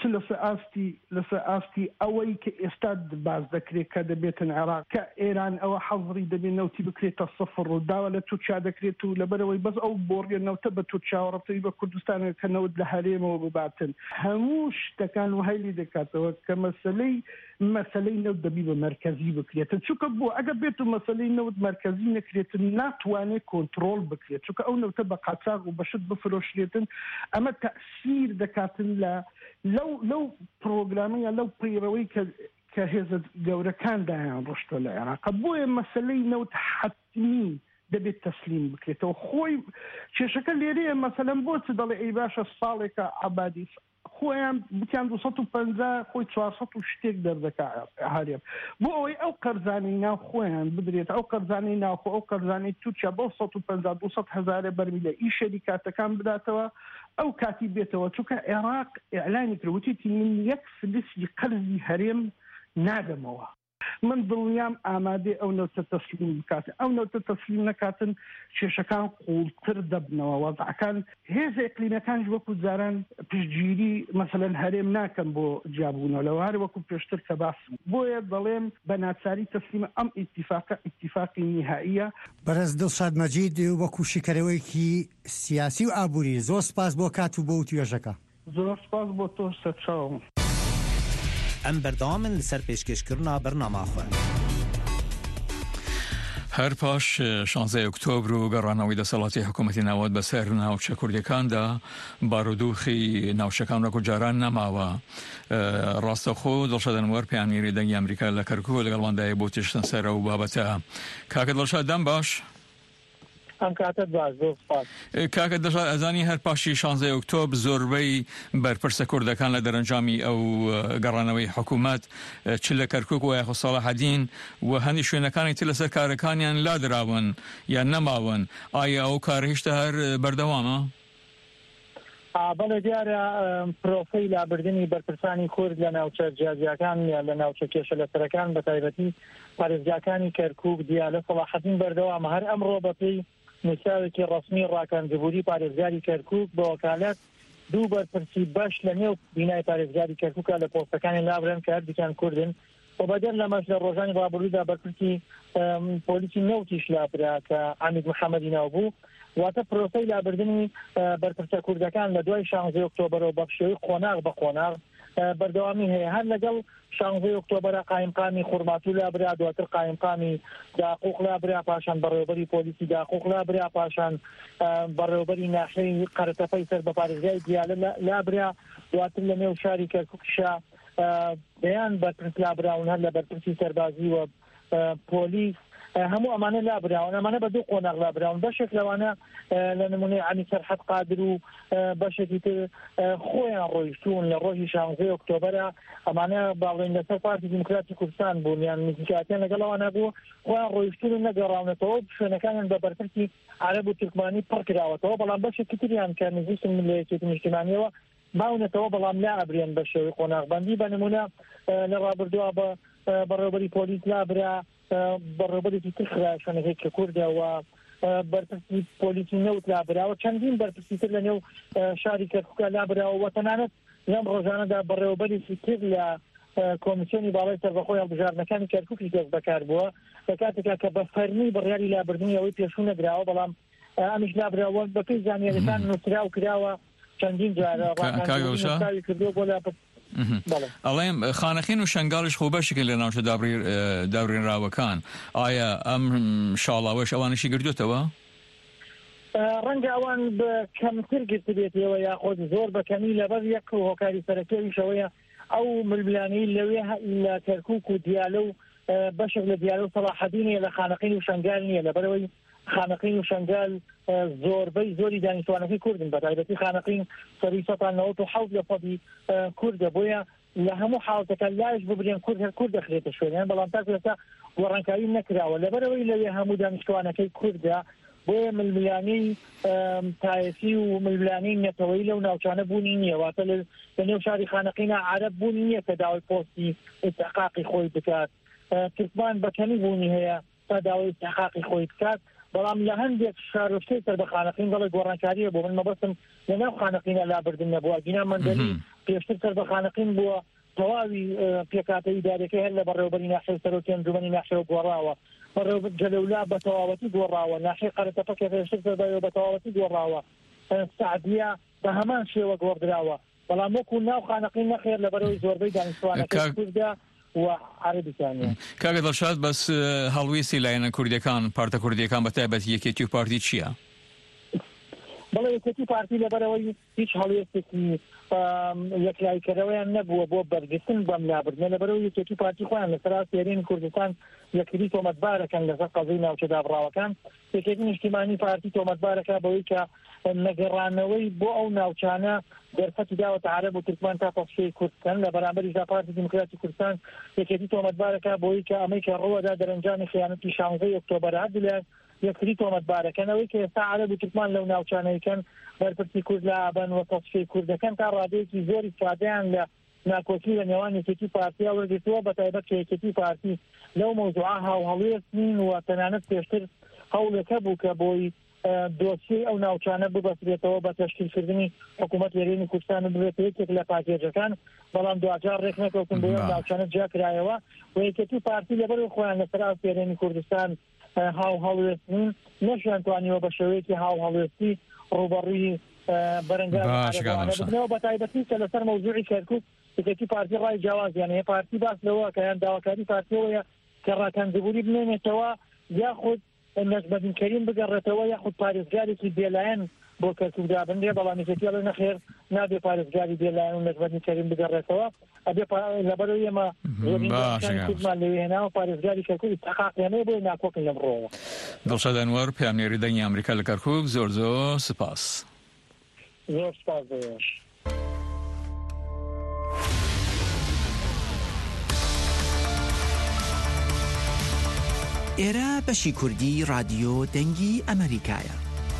لسأستي أوي كإستاد باز ذكري كدبيت العراق كإيران أو حظري دبي نوتي بكريت الصفر وداولة توتشا ذكريتو لبروي بس أو بوريا نوتبة توتشا ورطي بكردستان كنود لهريم وبباتن هموش تكان وهيلي دكاتوا كمسلي نود دبي بمركزي بكريت شو كبو أجابيتو مسلي نود مركزي نكريت ناتواني كنترول بكريت شو كأو نوتبة قاتاغ وبشد بفروش ليتن أما تأثير دكاتن لو بروغرامية لو بيروي كهذا جورة كان ده رشد العراق بوي مسألة نوت حتمي دبي التسليم بكريت وخوي شكل يريه مثلا بوت ضل إيباش الصالحة عبادي خويا بتيان 250 خوي 400 وشتيك دردك هاريب بوي او قرزانينا خويا بدريت او قرزانينا او قرزاني توتشا ب 150 200,000 برميل اي شركات كان بداتوا او كاتبيتوا تشوك عراق اعلان كروتيتي من يكفي قرزي هريم نادموا من دڵنیام ئامادەی ئەو نەوتە تەسلیم بکاتن ئەو نەوتە تەسلیم نەکاتن کێشەکان قوڵتر دەبنەوە وەزعەکان هێزە ئیقلیمیەکانش وەکو جاران پشتگیری مەسەلەن هەرێم ناکەن بۆ جیاببوونەوە لەوە هەر وەکو پێشتر کە باسم بۆیە دەڵێم بە ناچاری تەسلیمە ئەم ئیتیفاقی نهائیە. بەرز دڵشاد مەجید وەکو شیکەرەوەیکی سیاسی و ئابووری زۆر سپاس بۆ کات و بۆ توێژەکە. زۆر سپاس بۆ تۆ سەرچاوم. ئەم بەردەوامن لەسەر پێشکەشکردنا بەرنامەخۆ. هەر پاش 16 ئۆکتۆبر و گەڕانەوەی دەسەڵاتی حکوومەتی ناوەت بەسەر ناوچە کوردەکاندا بارودۆخی ناوچەکان ڕۆک و جاران نەماوە. ڕاستەخۆ دڵشاد ئەنوەر پەیامگەری دەنگی ئەمریکا لە کەرکووک لەگەڵماندایە بۆ تێشتن سەرە و بابەتە. کاکە دڵشاد دەم باش. ئەم کاتت باش زۆر سپاس. کاکە دەشاد ئەزانی هەر پاشی 16 ئۆکتۆبر زۆربەی بەرپرسە کوردەکان لە دەرەنجامی ئەو گەڕانەوەی حکوومەت چ لە کەرکووک و یاخۆ ساڵەحەدین و هەندی شوێنەکانی تر لەسەر کارەکانیان لادراون یان نەماون. ئایا ئەو کار هێشتا هەر بەردەوامە؟ بەڵێ دیارە پرۆسەی لابردنی بەرپرسانی کورد لە ناوچە جیاجیەکان یا لە ناوچە کێشە لەسەرەکان بە تایبەتی پارێزگاکانی کەرکووک دیالە ساڵەحەدین بەردەوامە. هەر ئەمڕۆ بەپێی نووساوێکی ڕسمی ڕاکەنجبووری پارێزگاری کەرکووک بە وەکالەت دوو بەرپرسی بەش لە نێو بینای پارێزگاری کەرکووکە لە پۆستەکانی لابرن کە هەردووکیان کوردن و بەدەر لەمەش لە ڕۆژانی ڕابردوودا بەرپرسی پۆلیسی نەوتیش لابرا کە عەمید محەممەدی ناو بوو. واتە پرۆسەی لابردنی بەرپرسە کوردەکان لە دوای 16 ئۆکتۆبرەوە بە پشێوەی قۆناغ بە قۆناغ بەردەوامی هەیە. هەر لەگەڵ 16 ئۆکتۆبرە قایمقامی خوڕماتوو لابرا، دواتر قایمقامی داقوق لابرا، پاشان بەڕێوەبەری پۆلیسی داقوق لابرا، پاشان بەڕێوەبەری ناحیەی قەرەتەپەی سەر بە پارێزگای دیالە لابرا، دواتر لە نێو شاری کەرکووکیشا بەیان بەرپرس لابراون هەر لە بەرپرسی سەربازی و پۆلیس هەموو ئەمانە لابراون. ئەمانە بە دوو قۆناغ لابراون. بەشێک لەوانە لە نمونەی عەلی سەرحەد قادر و بەشێکی تر خۆیان ڕۆیشتون لە ڕۆژی 16 ئۆکتۆبرە. ئەمانە باڵێن لەسەر پارتی دیموکراتی کوردستان بوون یان نزیکاتیان لەگەڵەوانە بوو خۆیان ڕۆیشتون و نەگەڕاونەتەوە شوێنەکانیان بە بەرپرسی عەرەب و تورکمانی پڕ کراوەتەوە. بەڵام بەشێکی تریان کە نزیکن لە یەکێتی نیشتیمانیەوە باونەتەوە بەڵام لا ئەبرێن بە شێوەی قۆناغبەندی. بە نمونە لە ڕابردووە بەڕێوەبەری پۆلیس لابرا، بەڕێوەبەرێکی تر خرا شوێنەکەی کە کوردەوە بەرپرسی پۆلیسی نەوت لابراوە، چەندین بەرپرسی تر لە نێو شاری کەرکووکە لابراوە و تەنانەت لەم ڕۆژانەدا بەڕێوەبەرێکی تر لە کۆمیسیۆنی باڵای سەربەخۆی هەڵبژاردنەکانی کەرکووکی دەست بەکار بووە لە کاتێکا کە بە فەرمی بڕیاری لابردنی ئەوەی پێشوو نەدراوە، بەڵام ئەمیش لابراوە بەپێی زانیاریەکان نووسرا و کراوە چەندین جارە ڕاکاندنی کردووە بۆ لا ئەڵێم خانەخین و شنگاڵش خۆ بەشێکن لە ناوچە دابڕێنراوەکان. ئایا ئەم شاڵاوەش ئەوانشی گردوێتەوە؟ ڕەنگە ئەوان بە کەمتر گرت بێتەوە یاخۆت زۆر بەکەمی لەبەر یەک هۆکاری سەرەکیەویشەوەیە ئەو ململانەی لەوێ لە کەرکووک و دیالە و بەشێک لە دیالە و سەڵاحەدینە لە خانەقین و شنگال نییە لەبەرەوەی خانەقین و شنگال زۆربەی زۆری دانیشتوانەکەی کوردن بە تایبەتی خانەقین سەری 1970% کوردە بۆیە لە هەموو حاڵەتەکە لایش ببرێن کورد هەر کورد دەخرێتە شوێنیان بەڵام تا ئێستا گۆڕانکاری نەکراوە لەبەرەوەی لەوێ هەموو دانیشتوانەکەی کوردە بۆیە ململانەی تایەسی و ململانەی نەتەوەی لەو ناوچانە بوونی نییە واتە لە نێو شاری خانەقینە عەرەب بوونی نییە کە داوای پۆستی ئیستحقاقی خۆی بکات. تورکمان بەکەمی بوونی هەیە تا داوای ئیستحقاقی خۆی بکات، بەڵام لە هەندێک شارۆچکەی سەر بە خانەقین دەڵێ گۆڕانکاریە بۆ من مەبەستم لەناو خانەقینە لابردن نەبووە. گینا مەندەلی پێشتر سەر بە خانەقین بووە تەواوی پێکاتە ئیدارەکەی هەر لە بەڕێوەبەری ناحیەی سەرۆکی ئەنجومەنی ناحیەوە گۆڕاوە، بەڕێوەبەر جەلەولا بە تەواوەتی گۆڕاوە، ناحیەی قەرەتەپە کە پێشتر سەر بە تەواوەتی گۆڕاوە، سعدیە بە هەمان شێوە گۆڕدراوە، بەڵام وەکو ناو خانەقین نەخێر لەبەرەوەی زۆربەی دانیشتوانەکەی کوردە و عەرەبیکانیە. کاکە دڵشاد بەس هەڵویستی لایەنە کوردیەکان پارتە کوردیەکان بە تایبەتی یەکێتی و پارتی چییە؟ بەڵێ یەکێتی پارتی لەبەرەوەی هیچ هەڵوێستێکی یەکلایکەرەوەیان نەبووە بۆ بەرگرتن بەم لابردنە لەبەرەوەی یەکێتی پارتی خۆیان لەسەر سێرین کوردستان یەکتری تۆمەتبارەکەن لەسەر قەزەی ناوچە دابڕاوەکان. یەکێتی نیشتیمانی پارتی تۆمەتبارەکە بەوەی کە نەگەڕانەوەی بۆ ئەو ناوچانە دەرفەتی داوەتە عەرەب و تورکمان تا تەسفیەی کوردستان لە بەرامبەری پارتی دیموکراتی کوردستان یەکێتی تۆمەتبارەکە بۆی کە ئەمەی کە ڕۆوەدا دەرەنجامی خیانەتی 16 ئۆکتۆبەر هەردوو یەکتری تۆمەتبارەکەنەوەی کە ئێستا عەرەب و تورکمان لەو ناوچانەیەکەن بەرپرسی کورد لە ئابان و تەسفیەی کوردەکەن تا ڕادەیەکی زۆری سادەیان لە ناکۆکی لە نێوان یەکێتی پارتیا وەرگرتووە بە تایبەت کە یەکێتی پارتی لەو مەوزوعە هاوهەڵوێستین و تەنانەت پێشتر هەوڵەکە بوو کە بۆی دۆسیەی ئەو ناوچانە ببەسرێتەوە بە تەشکیلکردنی حکوومەت هێرێمی کوردستان ببێت یەکێک لە پاکێجەکان بەڵام دوجار ڕێک نەکەوتن بۆ ناوچانە جیاکرایەوە و یەکێتی پارتی لەبەر خۆیان لەسەر هێرێمی کوردستان هاوهەڵوێستین نەشیان توانیوە بە شێوەیەکی هاوهەڵوێستی ڕوبەڕووی بەرەنگاربنەوە بە تایبەتی کە لەسەر مەوزوعی کەرکووک یەکێتی پارتی ڕای جیاوازیان هەیە پارتی باس لەوە کە یان داواکاری پارتیەوەیە کە ڕاکەنجبووری بمێنێتەوە یاخود نەجمەدین کەریم بگەڕێتەوە یاخود پارێزگارێکی بێلایەن بۆ کەرکووکدا بنرێ بەڵام یەکێتی ئەڵێ نەخێر نابێ پارێزگاری بێلایەن و نەجمەدین کەریم بگەڕێتەوە ئەبێ لەبەرەوەی ئێمە زۆرمان لەوێ هێناوە پارێزگاری کەرکووک تەقاقیانەیە بۆی ناکۆکن لەمڕۆوە. دڵشاد ئەنوەر پامنێری دەنگی ئەمریکا لە کەرکووک زۆر سپاس. زۆر سپاس دەوێش. ئێرە بەشی کوردی رادیۆ دەنگی ئەمریکایە.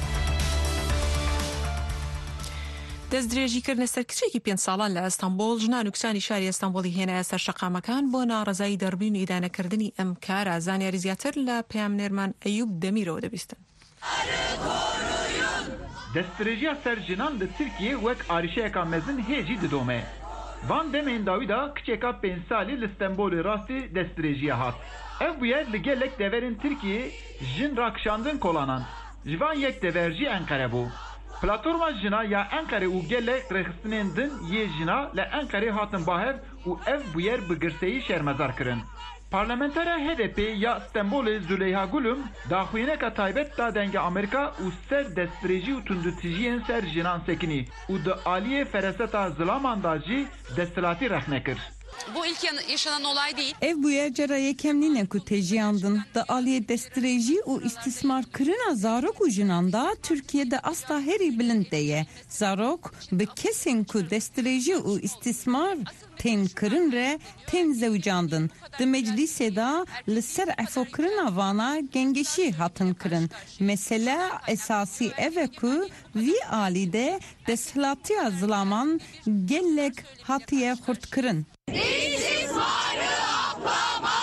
دەستدرێژیکردنە سەرکچێکی 5 ساڵان لە ئەستەمبۆڵ ژنان و کچانی شاری ئەستەمبۆڵی هێنایە سەر شەقامەکان بۆ ناڕەزایی دەربین و ئیدانەکردنی ئەم کارە. زانیاری زیاتر لە پەیامنێرمان ئەیوب دەمیرەوە دەبیستن. دەستدرێژیە سەر ژنان لە تورکیە وەک ئاریشەیەکە مەزن هێژی ددۆمێ. Van demên Dawîda kiçêka 5 salî li Stenbolê rastî destdirêjiye hat. Ev bûye li gelek deverên Tirkiyê jin rakişandin kolanan. Ji van yek dever jî Enqere bû. Platforma jina ya Enqere û gelek rêxistinên din yê jina li Enqerê hatin bahev û ev bûyer bi girseyî şermezar kirin. Parlamentera HDP ya Stenbolê Züleyha Gulum daxuyîneka taybet da denge Amerîka û ser destdirêjî û tundutijiyên ser jinan sekinî û di aliyê fereseta zilaman da jî desthilatî rexne kir. Bu ilk yaşanan olay değil. Ev bu yer ceraya kemline ku tejiyandın da aliye destreji u istismar kırına zarok u jinanda Türkiye'de asla heri bilindeye. Zarok be kesin ku destreji u istismar ten kırın re ten zevcandın. De meclise da lisser efo kırına vana gengeşi hatın kırın. Mesela esasi eve ku vi alide deshlatiya zlaman gellek hatiye hurt kırın. İstismarı aklama,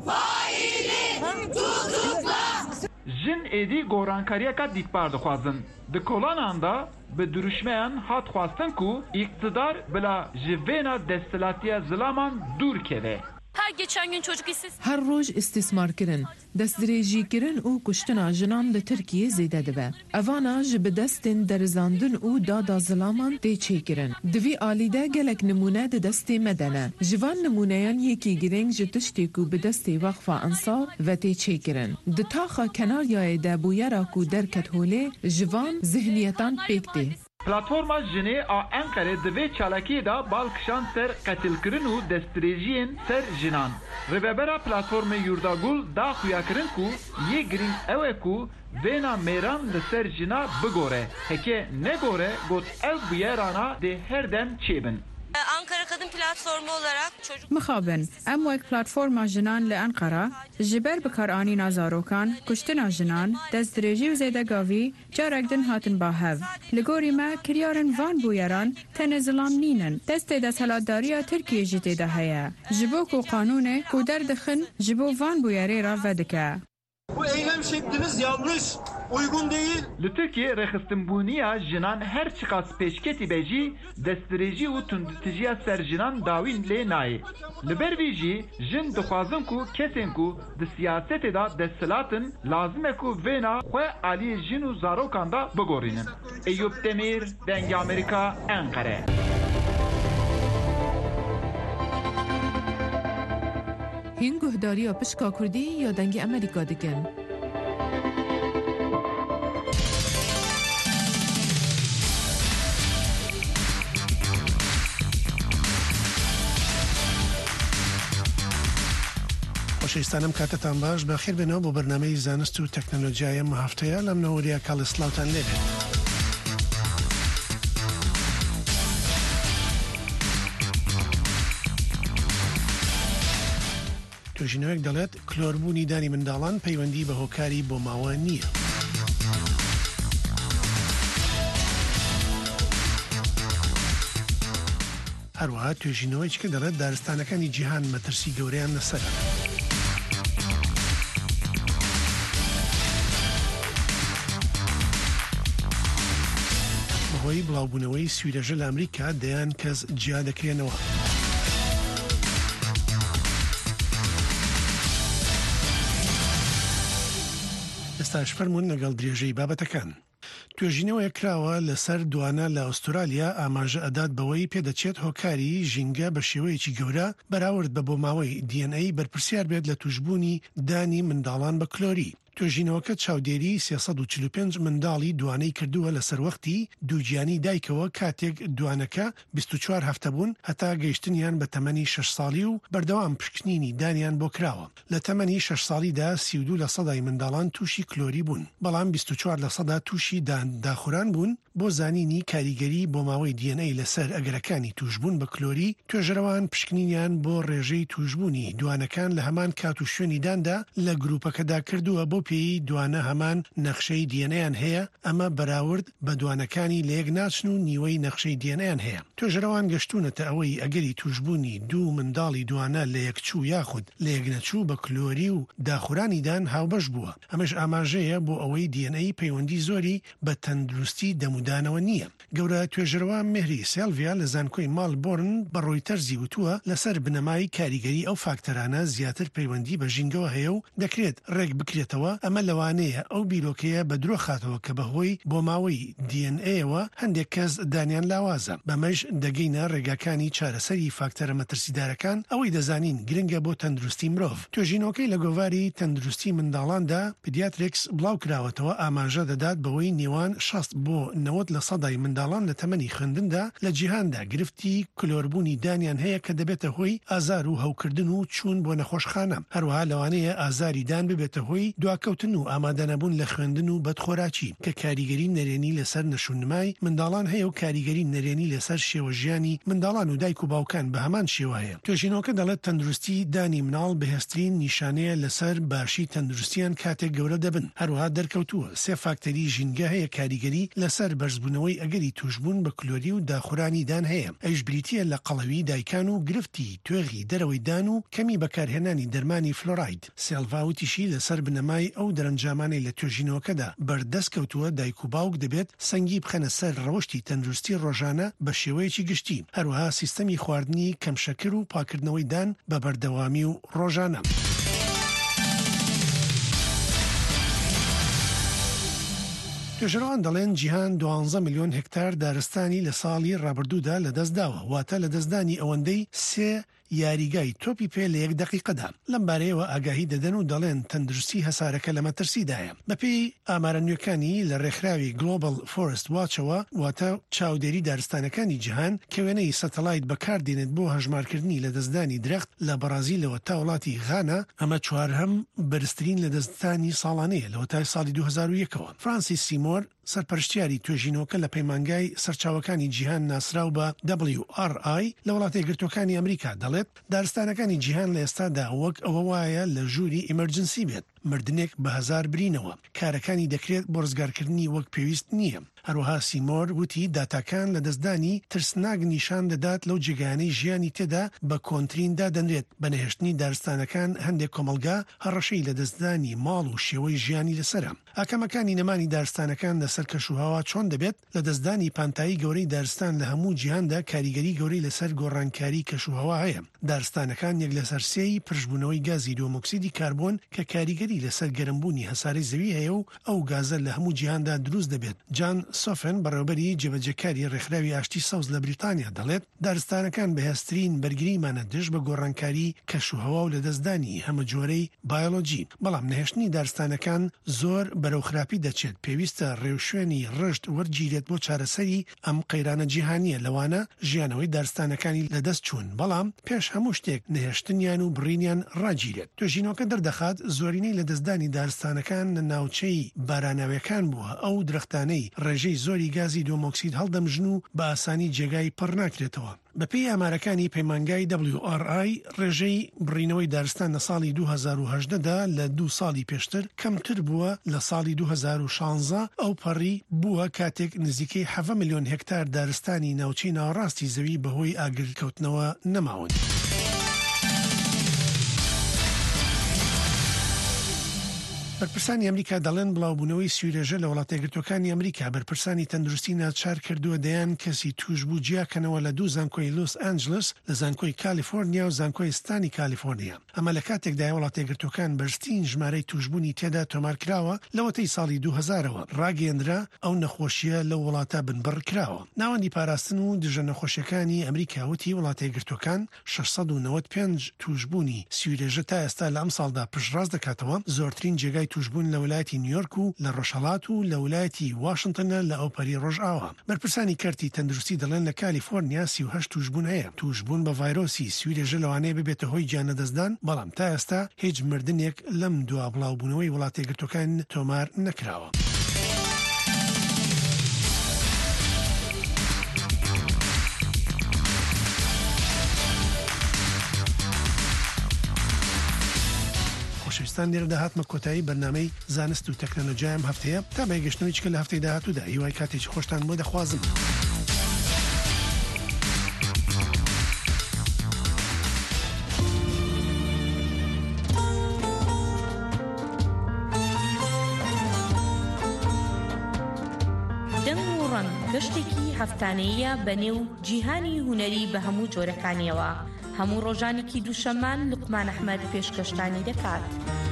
faili tutukla. Jin êdî gorankariyeka dîtbar dixwazin. Di kolanan da bi duruşmeyan hat xwastin ku iktidar bila ji vêna desthilatiya zilaman dûr keve. Her geçen gün çocuk Her roj istismar kirin, destdirêjîkirin û kuştina jinan li Tirkiye zêde dibe. Evana ji bi destên derizandin û dada zilaman tê çêkirin. Di vî alîde gelek nimûne di destê me de ne. Ji van nimûneyan yekî girêng ji tiştê ku bi destê Wexfa Ensar ve tê çêkirin. Di taxa kenaryayê de bûyera ku derket holê, ji van zihniyetan pêk tê. Platforma jinê a Enqerê di vê çalakiyê da balkişan ser qetilkirin û destdirêjiyên ser jinan. Rêvebera platformê Yurdagul daxuya kirin ku yê girîng ew e ku vêna mêran li ser jina bigore. Heke negore got ev bûyerana dê her dem çêbin. Ankara Kadın Platformu olarak çocuk مخابن ام وک پلتفرما جنان لانقره جبر بکارانی نازاروکان کشتنا جنان دستدرێژی و زێدەگاوی جارێک دن هاتن با هەv لگوری ما کریارن وان بویران تنه زلام نینن دست دەسەڵاتداریە ترکیە جی تێدا هەیە ji bo ku qanûnê ku derdixin ji bo van bûyerê re vedike. Bu eylem şekliniz yanlış, uygun değil. Li Tirkiye rexistinbûniya jinan her çiqas pêşketî be jî destdirêjî û tundutijiya ser jinan dawîn lê nayê. Li ber vî jî jin dixwazin ku kesên ku di siyasetê da desthilatin lazim e ku vêna xwe aliyê jin û zarokan da bigorînin. Eyüp Demir, Dengê Amerîka, Enqere. هین گهداریە پشکا کوردی یا دەنگی ئەمریکا دکن. خۆشەویستانم کاتتان باش بەخێر بێنەوە بۆ بەرنامەی زانست و تەکنۆلۆژیای ئەم هەفتەیە لەم نەوەریە کاڵ سلااوتان لێبێت. توژینەوەک دەڵێت کلۆربوونی دانی منداڵان پەیوەندی بە هۆکاری بۆ ماوە نییە. هەروەها توێژینەوەی کە دەڵێت دارستانەکانی جیهان مەترسی گەورەیان لەسەرە. بەهۆی بڵاوبوونەوەی سویرەژە لە ئەمریکا دەیان کەس جیا دەکرێنەوە. ئێستاش فەرمونون لەگەڵ درێژەی بابەتەکان. توێژینەوەی کراوە لەسەر دوانە لە ئوسترالیا ئاماژە ئەدات بەوەی پێدەچێت هۆکاری ژینگە بە شێوەیەکی گەورە بەراورد بە بۆماوەی DNA بەرپرسیار بێت لە توشبوونی دانی منداڵان بە کلۆری. توێژینەوەکە چاودێری 345 منداڵی دوانەی کردووە لە سەروەختی دووگیانی دایکەوە کاتێک دوانەکە 24 هەفتە بوون هەتا گەیشتنیان بە تەمەنی 6 ساڵی و بەردەوام پشکنینی دانیان بۆ کراوە. لە تەمەنی 6 ساڵیدا 32% منداڵان تووشی کلۆری بوون، بەڵام 24% تووشی داخوران بوون. بۆ زانینی کاریگەری بۆ ماوەی DNA لەسەر ئەگەرەکانی توشبوون بە کلۆری، توێژەرەوان پشکنینیان بۆ ڕێژەی توشبوونی دوانەکان لە هەمان کات و شوێنی داندا لە گروپەکەدا کردووە بۆ پێی دوانە هەمان نەخشەی DNA هەیە. ئەمە بەراورد بە دوانەکانی لە یەک ناچن و نیوەی نەخشەی DNA هەیە. توێژەرەوان گەشتونەتە ئەوەی ئەگەری توشبوونی دوو منداڵی دوانە لە یەکچوو یاخود لە یەکنەچوو بە کلۆری و داخورانیدان هاوبەش بووە. ئەمەش ئاماژەیە بۆ ئەوەی DNA پەیوەندی زۆری بە تەندروستی دەمودانەوە نییە. گەورە توێژەرەوە مهری سێلڤیا لە زانکۆی مالبۆرن بە ڕۆیتەرزی وتووە لەسەر بنەمای کاریگەری ئەو فاکتەرانە زیاتر پەیوەندی بە ژینگەوە هەیە و دەکرێت ڕێک بکرێتەوە. ئەمە لەوانەیە ئەو بیرۆکەیە بە درۆ خاتەوە کە بەهۆی بۆ ماوەی DNA-ەوە هەندێک کەس دانیان لاوازە. بەمەش دەگەینە ڕێگاکانی چارەسەری فاکتەرە مەترسیدارەکان ئەوەی دەزانین گرنگە بۆ تەندروستی مرۆڤ. توێژینەوەکەی لە گۆڤاری تەندروستی منداڵاندا پدیاتریکس بڵاو کراوەتەوە ئاماژە دەدات بەوەی نێوان 60 بۆ 90% منداڵان لە تەمەنی خوێندندا لە جیهاندا گرفتی کلۆربوونی دانیان هەیە کە دەبێتە هۆی ئازار و هەوکردن و چوون بۆ نەخۆشخانە. هەروەها لەوانەیە ئازاری دان ببێتە هۆی دواکەوتن و ئامادەنەبوون لە خوێندن و بەدخۆراکی کە کاریگەری نەرێنی لەسەر نەشونمای منداڵان هەیە و کاریگەری نەرێنی لەسەر شێوە ژیانی منداڵان و دایک و باوکان بە هەمان شێوە هەیە. توێژینەوەکە دەڵێت تەندروستی دانی مناڵ بەهێزترین نیشانەیە لەسەر باشی تەندروستیان کاتێک گەورە دەبن. هەروەها دەرکەوتووە 3 فاکتەری ژینگە هەیە کاریگەری لەسەر بەرزبوونەوەی ئەگەری توشبوون بە کلۆری و داخورانی دان هەیە. ئەیش بریتیە لە قەڵەوی دایکان و گرفتی توێغی دەرەوەی دان و کەمی بەکارهێنانی دەرمانی فلۆراید. سێلڤاوتیشی لەسەر بنەمای ئەو دەرەنجامانەی لە توێژینەوەکەدا بەردەست کەوتووە دایک و باوک دەبێت سەنگی بخەنە سەر ڕەوشی تەندروستی ڕۆژانە بە شێوەیەکی گشتی. هەروەها سیستەمی خواردنی کەمشەکر و پاکردنەوەی دان بە بەردەوامی و ڕۆژانە. توێژەرەوان دەڵێن جیهان 12 ملیۆن هکتار دارستانی لە ساڵی ڕابردوودا لەدەستداوە، واتە لە دەستدانی ئەوەندەی 3 یاریگای تۆپی پێ لە 1 دقیقەدا. لەم بارەیەوە ئاگاهی دەدەن و دەڵێن تەندروستی هەسارەکە لە مەترسیدایە. بەپێی ئامارە نوێکانی لە ڕێکخراوی Global Forest Watchەوە، واتە چاودێری دارستانەکانی جیهان کە وێنەی سەتەلایت بەکاردێنێت بۆ هەژمارکردنی لە دەستدانی درەخت لە بەرازیلەوە تا وڵاتی غانا، ئەمە چوارهەم بەرزترین لە دەستدانی ساڵانەیە لە وەتای ساڵی 2001ەوە. فرانسیس سیمۆر سەرپەرشتیاری توێژینەوەکە لە پەیمانگای سەرچاوەکانی جیهان ناسراو بە WRI لە وڵاتە یەکگرتوەکانی ئەمریکا دەڵێت دارستانەکانی جیهان لە ئێستادا وەک ئەوە وایە لە ژووری ئیمەرجنسی بێت، مردنێک بە هەزار برینەوە، کارەکانی دەکرێت بۆ ڕزگارکردنی وەک پێویست نییە. هەروەها سیمۆر وتی داتاکان لە دەستدانی ترسناک نیشان دەدات لەو جێگانەی ژیانی تێدا بە کۆنتریندا دەنرێت. بەنەهێشتنی دارستانەکان هەندێک کۆمەلگا هەڕەشەی لە دەستدانی ماڵ و شێوەی ژیانی لەسرە. ئاکەمەکانی نەمانی دارستانەکان لەسەر کەشوهاوا چۆن دەبێت؟ لە دەستدانی پانتایی گەورەی دارستان لە هەموو جیهاندا کاریگەری گەورەی لەسەر گۆڕانکاری کەشوهاوا هەیە. دارستانەکان یەک لەسەر سێی پرشبوونەوەی گازی دۆمۆکسیدی کاربۆن کە کاریگەری لەسەر گەرمبوونی هەساری زەوی هەیە و ئەو گازە لە هەموو جیهاندا دروست دەبێت. جان سۆفن بەڕێوەبەری جێبەجێکاری ڕێکخراوی ئاشتی سەوز لە بریتانیا دەڵێت دارستانەکان بەهێزترین بەرگریمانە دژ بە گۆڕانکاری کەشوهەوا و لە دەستدانی هەمە جۆرەی بایۆلۆجی. بەڵام نەهێشتنی دارستانەکان زۆر بەرەوخراپی دەچێت. پێویستە ڕێوشوێنی ڕشت وەرگیرێت بۆ چارەسەری ئەم قەیرانە جیهانیە. لەوانە ژیانەوەی دارستانەکانی لەدەست چوون، بەڵام پێش هەموو شتێک نەهێشتنیان و بڕینیان ڕاگیرێت. توێژینەوەکە دەردەخات زۆرینەی لە دەستدانی دارستانەکان لە ناوچەی باراناویەکان بووە ئەو درەختانەی ڕێژەی زۆری گازی دۆمۆکسید هەڵدەمژن و بە ئاسانی جێگای پڕ ناکرێتەوە. بەپێی ئامارەکانی پەیمانگای WRI ڕێژەی بڕینەوەی دارستان لە ساڵی 2018دا لە 2 ساڵی پێشتر کەمتر بووە لە ساڵی 2016 ئەو پەڕی بووە کاتێک نزیکەی 7 ملیۆن هکتار دارستانی ناوچەی ناوەڕاستی زەوی بەهۆی ئاگرکەوتنەوە نەماون. بەرپرسانی ئەمریکا دەڵێن بڵاوبوونەوەی سوورێژە لە وڵاتە یەکگرتوەکانی ئەمریکا بەرپرسانی تەندروستی ناچار کردووە دەیان کەسی توش بوو جیاکەنەوە لە 2 زانکۆی لۆس ئەنجلس لە زانکۆی کالیفۆرنیا و زانکۆی ستانی کالیفۆرنیا. ئەمە لە کاتێکدا وڵاتە یەکگرتوەکان بەرزترین ژمارەی توشبوونی تێدا تۆمار کراوە لەوەتەی ساڵی 2000ەوە ڕاگەیەندرا ئەو نەخۆشیە لە وڵاتە بنبڕ کراوە. ناوەندی پاراستن و دژە نەخۆشیەکانی ئەمریکا وتی وڵاتە یەکگرتوەکان 695 توشبوونی سوورێژە تا ئێستا لە ئەم ساڵدا پشتڕاست دەکاتەوە. زۆرترین جێگای توشبوون لە وڵاتی نیویۆرک و لە ڕۆژهەڵات و لە وڵاتی واشنگتنە لە ئەوپەری ڕۆژئاوا. بەرپرسانی کەرتی تەندروستی دەڵێن لە کالیفۆرنیا 38 توشبوون هەیە. توشبوون بە ڤایرۆسی سوورێژە لەوانەیە ببێتە هۆی گیانەدەستدان، بەڵام تا ئێستا هیچ مردنێک لەم دوا بڵاوبوونەوەی وڵاتە یەکگرتوەکان تۆمار نەکراوە. لێرە داهاتمە کۆتایی بەرنامەی زانست و تەکنۆلۆژیام هەفتەیە تا بەیگەشتنەوەی چکە لە هەفتەی داهاتوودا هیوای کاتێکی خۆشتان بۆ دەخوازم. دەنگ و ڕەنگ گەشتێکی هەفتانەیە بەنێو جیهانی هونەری بە هەموو جۆرەکانیەوە. هەموو ڕۆژانێکی دووشەمان لوقمان ئەحمەد پێشکەشتانی دەکات.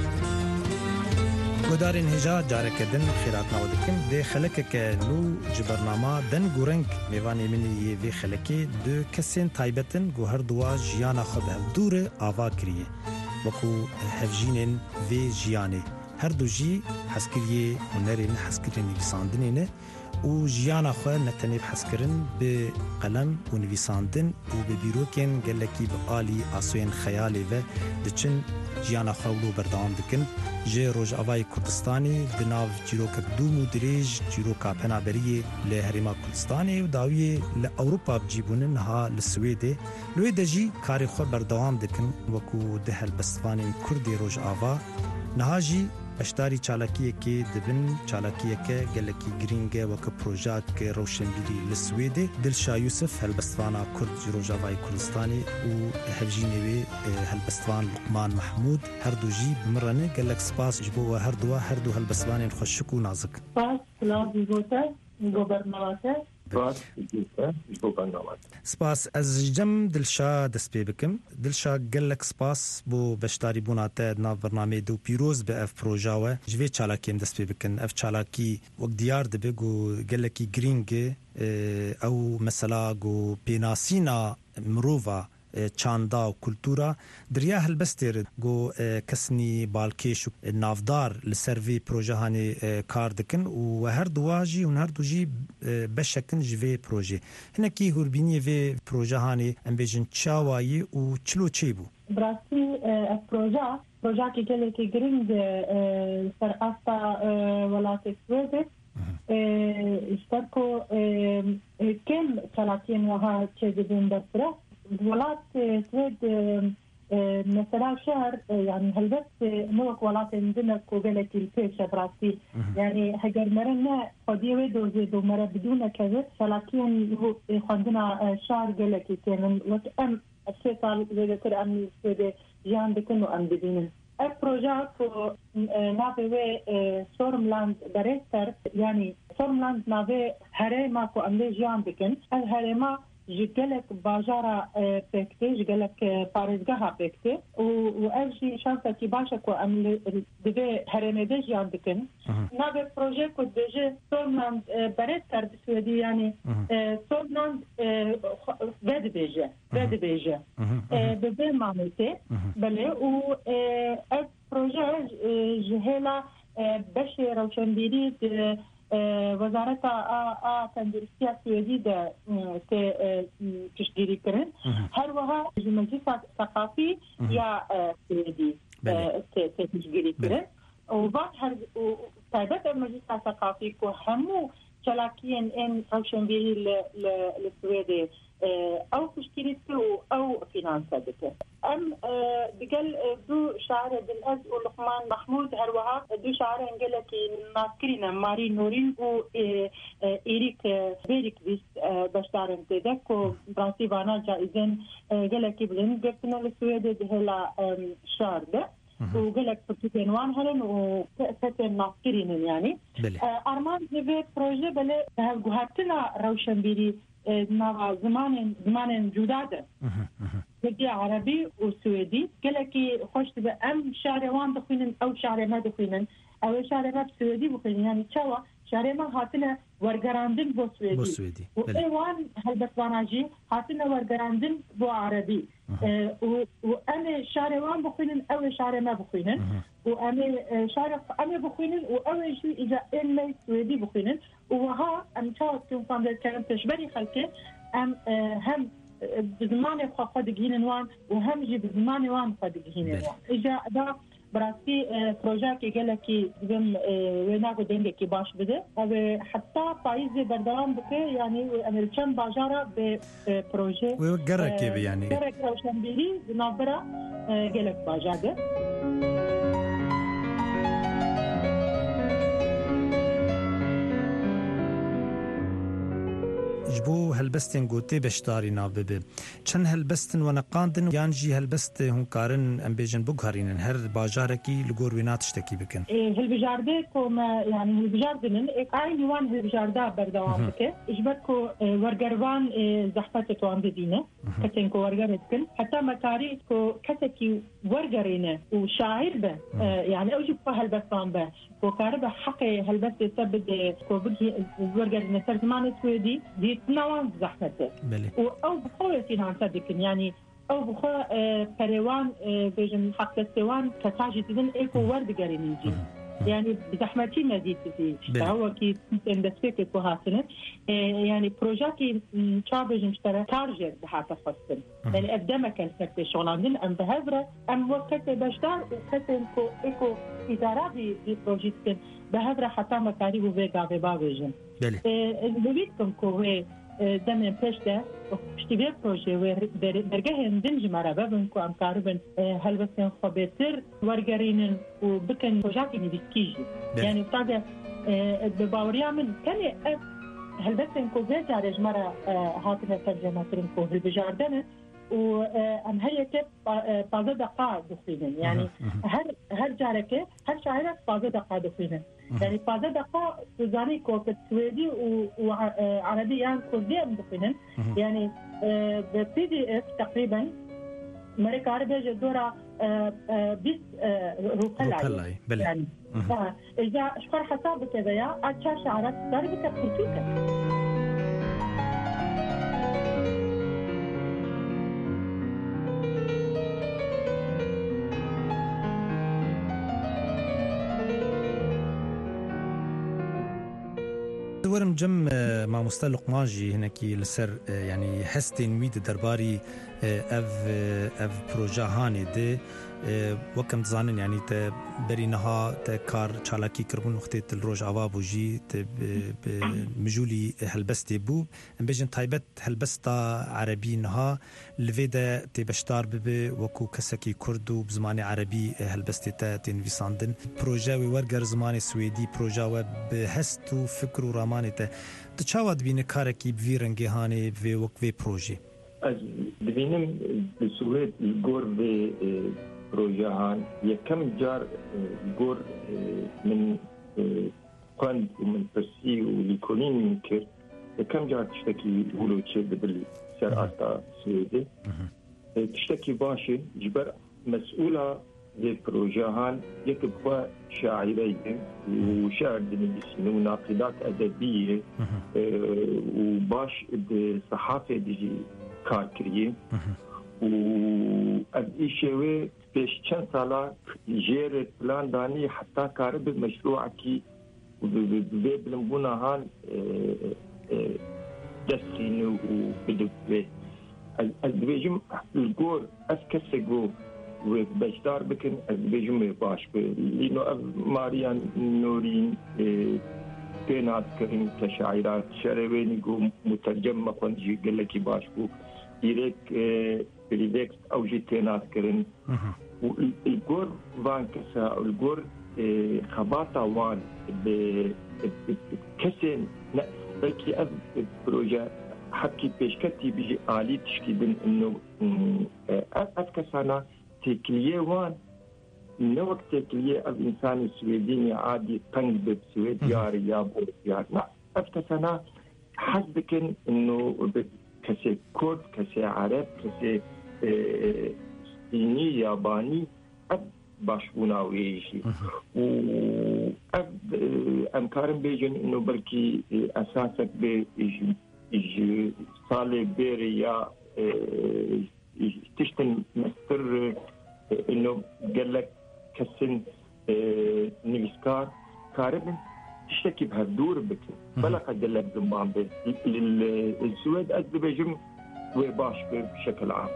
گۆدارên hêja carekedin xêratnawe dikin dê xelekeke nû ji bernama deng û reng mêvanê min yê vê xelekê du kesên taybetin gu her duwa jiyana xwe bi hevdûre ava kiriye wekû hevjînên vê jiyanê her du jî hezkiriyê hunerên hezkirên nivîsandinê ne û jiyana xwe ne tenê hezkirin bi qelem û nivîsandin û bi bîrokên gelekî bi alî asûyên xeyalê ve diçin jiyana xwe wilo berdewam dikin. Ji Rojavayê Kurdistanê di nav çîrokek dûm û dirêj çîroka penaberiyê li Herêma Kurdistanê û dawiyê li Ewropa bicîbûnin ha li Swêdê li wê de jî karê xwe berdewam dikin wekû di helbestvanên Kurdê Rojava niha jî beşdarî çalakiyekê dibin çalakiyeke gelekî girîng e weke projeyeke rewşenbîrî li Swêdê. Dilşa Yusuf helbestvana Kurd ji Rojavayê Kurdistanê û hevjînê wê helbestvan Luqman Mahmûd her du jî bimirane gelek spas ji bo we her duwa her du helbestvanên xweşik û nazik. سپاس ez ji cem Dilşa dest pê bikim. Dilşa gelek spas bo beşdarîbûna te nav bernamê de û pîroz bi ev proja we ji vê çalakiyên dest pê bikin. Ev çalakî wek diyar dibe got gelekî girîng e ew mesela got pênasîna mirova çanda û kultura diriya helbestê got kesnî balkêş û navdar li ser vê projehanê kar dikin û we her duwa jî hûn her du jî beşekin ji vê projê. Hinekî hûrbîniyê vê projehanê em bêjin çawayî û çilo çê bû. Birastî ev projeyekî gelekî giring ser asta welatê Swêdê ji ber ku kêm çalakiyên wiha çêdibin destire. وڵات سوێد مثلا شهر يعني هەلبەت نوەک وڵاتên din کۆگەلێکی پێشە بڕاستی یعنی هەگەر مەرە ne xwediyê wê dozê û mere bidûnekeve çalakiyên xwendina şar gelekî têmin wek em 3 sal zêdetir em Swêdê jiyan dikin û em dibînin. Ev proje ku navê wê Sormland Berêster yani Sormland navê herêma ku em lê jiyan dikin ev herêma ji gelek bajara pêktê ji gelek parêzgeha pêktê û ev jî şansekî baş e ku em divê herêmê de jiyan dikin. Navê proje ku dibêje Sormland Berêster bi Swêdî yani Sormland vedibêje bi vê manêtê belê û ev proje ji hêla beşê rewşenbîrî وزارت تندرستی سوئدی ده تشگیری کرن هر وها مجلس ثقافی یا سوئدی تشگیری کرن و بعد هر تایبت مجلس ثقافی کو همو چلاکین این روشنبیری لسوئدی او تشكيلته او فينانسته ام بقال دو شاعر بالأز ولقمان محمود هروها دو شاعر انجلكي ماسكرين ماري نورين و إيريك بيريك بيس بشتارن تدكو برانسي بانا جائزين جلكي بلين قرتنا للسويد هلا شعر ده وقالك فتوتينوان هلن وفتن ماسكرين يعني أرمان جبه بروجه بله هاتنا روشنبيري زمان جداده بقي عربي وسويدي قالك خوش تبقى ام شعر وان دخينن او شعر ما دخينن او شعر ما بسويدي بخينن يعني تشوا شعر ما هاتنا ورقراندن بو سويدي وايوان هالبسواناجي هاتنا ورقراندن بو عربي وانا شعر وان بخينن او شعر ما بخينن وانا شعر انا بخينن واول شيء اذا ان سويدي بخينن وها ام تشوا كان كان تشبري خلكه ام هم بزمان خاطر جهين وان وهم جي بزمان وان خاطر جهين وان إجا دا براسي بروجا كي قالكي بزم ويناكو دينكي باش بده أو حتى فايز بردران بك يعني أمريكان باجارة ببروجا وقرك يعني قرك روشنبيري نابرة قالك باجادة جبو هلبستن گوته بشتاری نابه چند هلبستن و نقاندن یان جی هلبست هنکارن ام بیجن بگهارینن هر باجارکی لگور ویناتش تکی بکن هلبجارده کم يعني هلبجاردنن اقای نوان هلبجارده بردوام بکه اجبرکو ورگروان زحفت توان بدینه کتن کو ورگرد کن حتی مکاری کو کتکی ورگرینه و شاعر به يعني اوجب هلبستان به کو کاربه حق هلبست تبد کو بگی ورگرینه سر زمان سویدی دي نوان زحمته او بخوة فينانساتكن يعني او بخوة بريوان بيجن حق السوان كتاجي تدن ايكو ورد قريني جي يعني بزحمتي مزيد فيه هو كي اندسفيك ايكو هاتنه يعني بروجاكي شابجن اشترى تارجت بحاطة خصن يعني ابدما كان سكت شغلان ام بهذرة ام وقت بشتار وقت ايكو ادارة دي بروجيتكن بهذرة حتى مكاري وفيقا ببابجن ببيتكم كوه دمن پشته پشتیبه پروژه و درگاه دنج مرابه بنکو امکاربن هلبستن خوبتر ورگرینن و بکن پروژاکی نویسکیجی یعنی تاگه بباوریا من کنی هلبستن کو بجارج مرا هاتنه ترجمه کرن کو هلبجاردنه و ام هيك 15 دقائق دخيلن يعني هر جاركه هر شاعر 15 دقائق دخيلن يعني 15 دقائق تزاني كوكت سويدي وعربي يعني كردي دخيلن يعني بالPDF تقريبا مريك عربي جدورة 20 روبلاي يعني إذا اشكر حسابك كذا يا أشار شعرات ضربة تقريبا ورم جم مع مستلق ماجي هناكي لسر يعني حستين ويد درباري اف بروجا هاني دي وكم تزانن يعني ت برينها تكار چالاكي كربون وقتي الروج عواب وجي مجولي هلبستي بو بيجن تايبت هلبستا عربي نها لفيدا تبشتار ببي وكو كسكي كردو بزماني عربي هلبستي تا تنفيساندن بروجا ورغر زماني سويدي بروجا وبهستو فكر وراماني تا تشاود بين كاركي بفيرنجي هاني في وكوي بروجي از دبینم بسوید گور به پروژهان یکم جار گور من قند ومن برسي وليكونين كر يكم جار تشتكي ولو تشي دبل سر آستا سويدي تشتكي باشي جبر مسؤولة ذي بروجهان يكبوا شاعرين وشاعر دنيسين وناقدات أدبية وباش بصحافة دي كاركرية وأبدي شوي بيش چند سالا جير بلان داني حتى كارب مشروع كي بلنبونا هان دسينو وبدوبي البيجم الجور أسكسجو وبشتار بكن البيجم باش لأنه ماريان نورين بينات كريم كشاعرات شرويني جو مترجم مقنجي قال لك باش بو إيريك بريدكس أو جيتينات كريم والجور وان كسا الجور خباطة وان بكسن بلكي أب بروجا حكي بيشكتي بيجي آلي تشكيدن إنه أفكسانا تكلية وان نوك تكلية أب إنسان السويديني عادي تنقب بسويد ياري يابو يار لا أفكسانا حسبكن إنه كسي كورد كسي عرب كسي صيني ياباني أب باشبونا ويجي وأب أمكارم بيجن إنه بلكي أساسك بيجي صالي بيري يا تشتن مستر إنه قال لك كسن نيسكار كاربن تشتكي بهالدور بك بلا قد لك زمان للسويد أذبيجن وباش بشكل عام.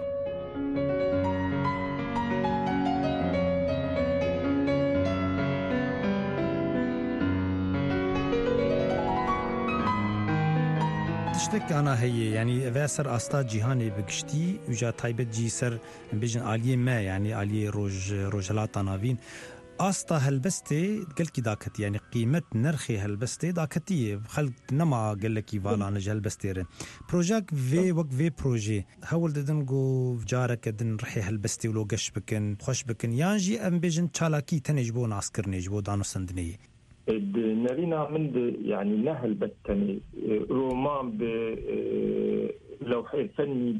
تشتك أنا هي يعني فاسر أستا جيهاني بقشتي وجا تايبت جي سر بيجن آلية ما يعني آلية روجلات نافين أستا هالبستي قال كي داكت يعني قيمة نرخي هالبستي داكتية خلق نما قال لك يفعل عن جهل بستيرن بروجاك في وقت في بروجي هول ددن جو جارك دن رحي هالبستي ولو قش بكن خوش بكن يانجي أم بيجن تشالاكي تنجبو ناسكر نجبو دانو سندنية نرينا من يعني نهل بتني رومان بلوحي فني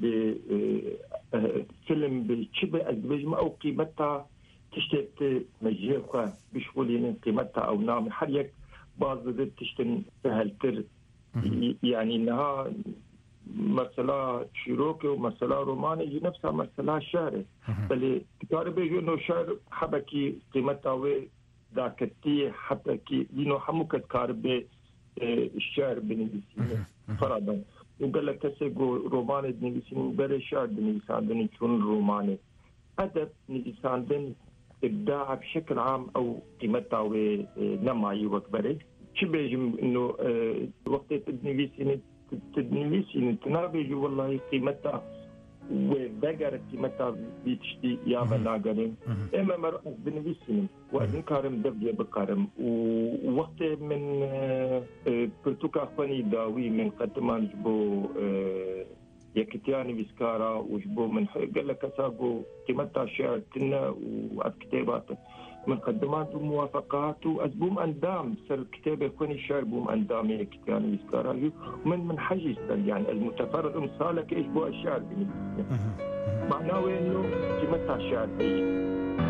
بفيلم بشبه أزبجم أو قيمتها تشتت مجيخة بشغلين قيمتها أو نام حريك بعض ذات تشتن سهلتر يعني إنها مسألة شيروكي ومسألة روماني نفسها مسألة شعر بل كتاربي إنه شعر حبكي قيمتها داكتي حتى كي لأنه حموكت كاربي الشعر بنيسين فرضا وقال لك تسيقو روماني بنيسين وقال الشعر بنيسان دني تكون روماني أدب نيسان دن إبداع بشكل عام أو قيمتها ونمعي وكبري شو بيجم إنه وقت تدنيسين تنابيجي والله قيمتها وبقرة قيمتها بيتشتي يا بناقرين إما مرأة بنويسين وأذن كارم دبلي بكارم ووقت من برتوكا أخواني داوي من قدمان جبو يكتياني بسكارا وجبو من قال لك أساقو قيمتها شعر تنا وكتابات من قدمات وموافقات وأزبوم أندام سر كتابة كوني شعر بوم أندام يكتياني بسكارا من حجز يعني المتفرد مصالك إيش بو الشعر بني معناه إنه قيمتها شعر بي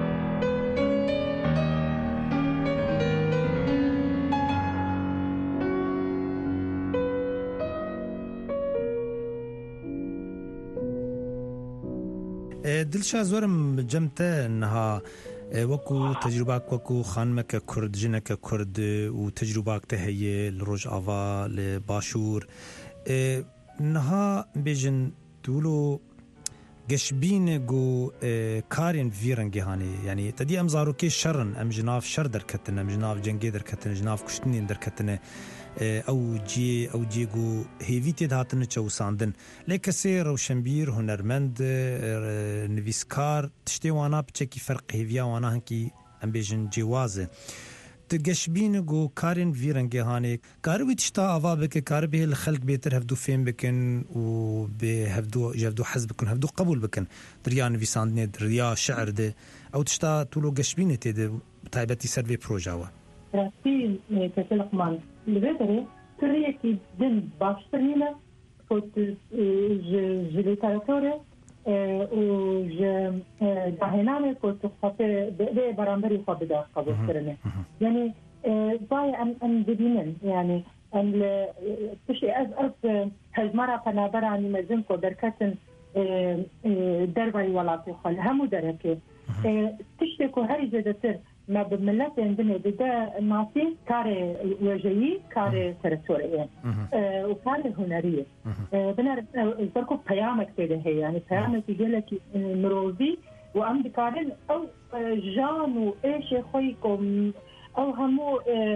دلشا زورم جمته انها وكو تجرباك وكو خانمك كرد جنك كرد وتجرباك تهي لروج آفا لباشور انها بيجن دولو قشبين جو كارين فيرنجي هاني يعني تدي امزارو كي شرن ام جناف شر دركتن ام جناف جنگي دركتن جناف كشتنين دركتن او جيگو هيفيتي دهاتن چو ساندن لكسي روشنبير هنرمند نويسكار تشتي وانا بچكي فرق هيفيا وانا هنكي ام بيجن جوازه تقشبين جو كارين فيرنجي هاني كاروي تشتا آوا بك كاربي الخلق بيتر هفدو فين بكن وبهفدو جفدو حزب بكن هفدو قبول بكن دريا نويساندني دريا شعر ده او تشتا تولو قشبين تيد تايبتي سيرفي بروجاوا راسين كسلقمان البدري كريكي دن باشترينا فوت جليتاراتوري و دهنانه فوت خاطر به برامبري خابدا قبول كرنه يعني باي ام بدينن يعني ام تشي از هالمره فنابر اني مزنكو دركتن دربي ولا تخل همو دركه تشتكو هري زدتر ما بملت عندنا ده ناسي كار وجهي كار سرسورية وكار هنرية بنعرف بركو بيامك كده هي يعني بيامك يقول لك مروزي وأم بكارن أو جانو إيش خويكم أو همو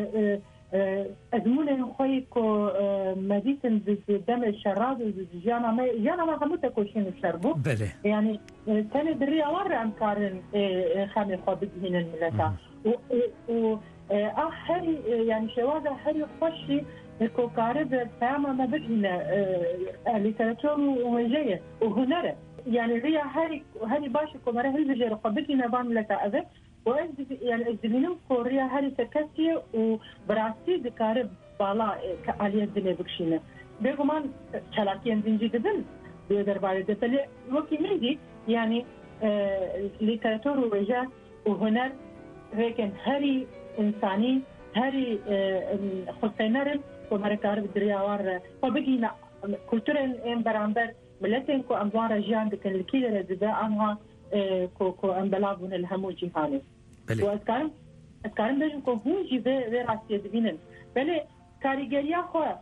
أزمون خويكو مديسن دم الشراد وجانا ما همو تكوشين الشربو يعني كان دريا ورا أم كارن خامي خابد هنا الملتا و هري يعني شواذا هري خوشي كوكارب فاهمة ما بدنا ليتراتور ووجيه وهنره يعني ريا هري باشا كمرة هل بجي رقبتنا بعمل تأذى يعني الزمينهم كوريا هري سكتي وبراسي دكارب بالا كالية الدنيا بكشينة بيقومان شلاكيان زنجي قدن بيقدر بعد دفلي وكي ميدي يعني ليتراتور ووجيه وهنر لكن هري إنساني هري خلقينارم كمرة كارب درياوار فبقينا كولتورين إن برامبر ملتين كو أنوار جيان دكان الكيلة رزباء عنها كو أنبلابون الهمو جيهاني وأذكارم بيجن كو هونجي في راسية دبينن بلي كاريجريا خواه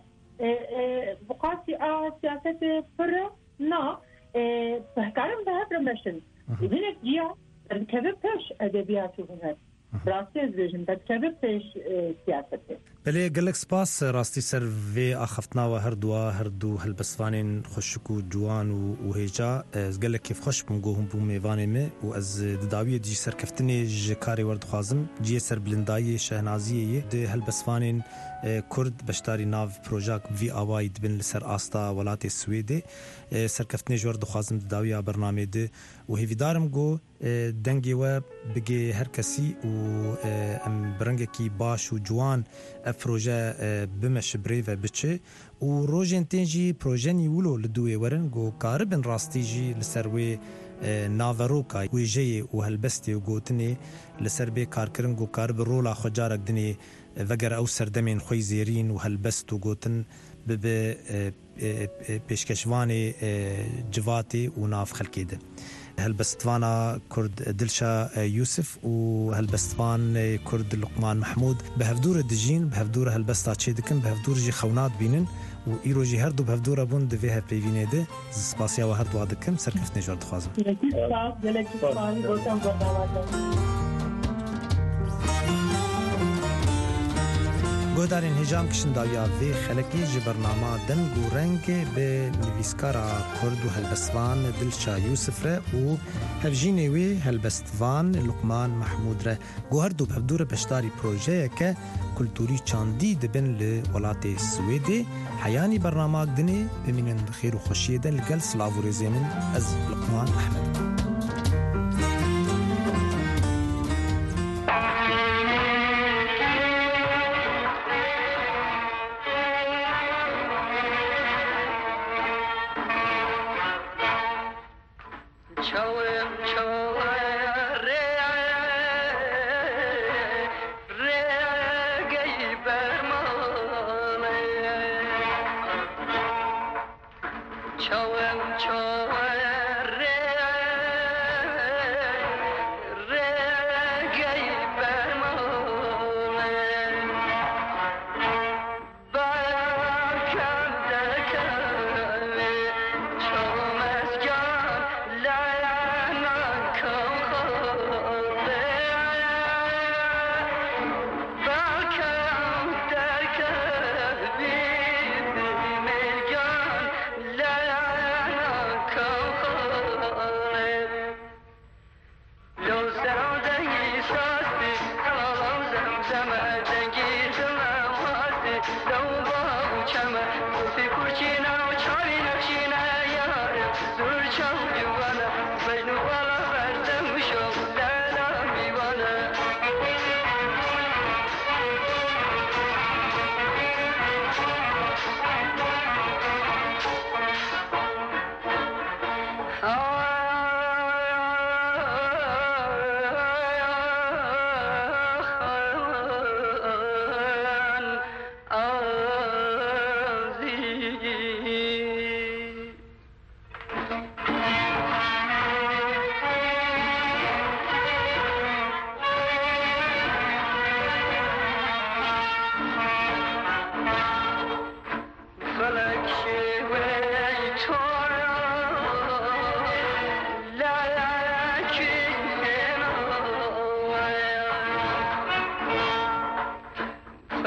بقاسي سياسة فرة نا بحكارم بهبر مشن هناك جيا كذب پیش ادبیات و هنر راستی از ویژن بد کذب پیش سیاسته بله گلک سپاس راستی سر وی آخفتنا و هر دو هلبسوانین خوشکو جوان و هیجا از گلک کیف خوش بونگو هم بو میوانه می و از دداوی جی سر کفتنی جکاری ورد خوازم جی سر بلندایی شهنازیه ده هلبسوانین کرد بشتاری ناو پروژاک وی آوائی دبن لسر آستا ولات سویده سرکفتنی جور دخوازم دداوی برنامه ده و هیویدارم گو دنگی و بگی هر کسی و ام برنگه کی باش و جوان پروژه بمش بریو بچه و روژن تنجی پروژه نیولو لدوی ورن گو کاربن راستی جی لسروی ناوروکا ویجی و هلبستی و گوتنی لسر بی کارکرن گو کارب رولا خجارک دنی وگر او سردمین خوی زیرین و هلبست و گوتن به پیشکشوان جواتی و ناف خلکی ده هلبستوانا كرد دلشا يوسف وهلبستوان كرد لقمان محمود بهفدور دجين بهفدور هلبستا تشيدكن بهفدور جي خونات بينن وإيرو جي هردو بهفدور بون دفيها بيفيني ده سباسيا وهردو عدكم سركفتني جور دخوازم گودارین هجام کشن داویا وی خلکی جی برنامه دنگ و رنگ به نویسکارا کرد و هلبستوان دلشا یوسف ره و هفجینی وی هلبستوان لقمان محمود ره گوهر دو بهدور بشتاری پروژه که کلتوری چاندی دبن لولات سویدی حیانی برنامه دنی بمینن خیر و خوشیه دن لگل سلاو و رزیمن از لقمان احمد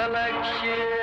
گەڵک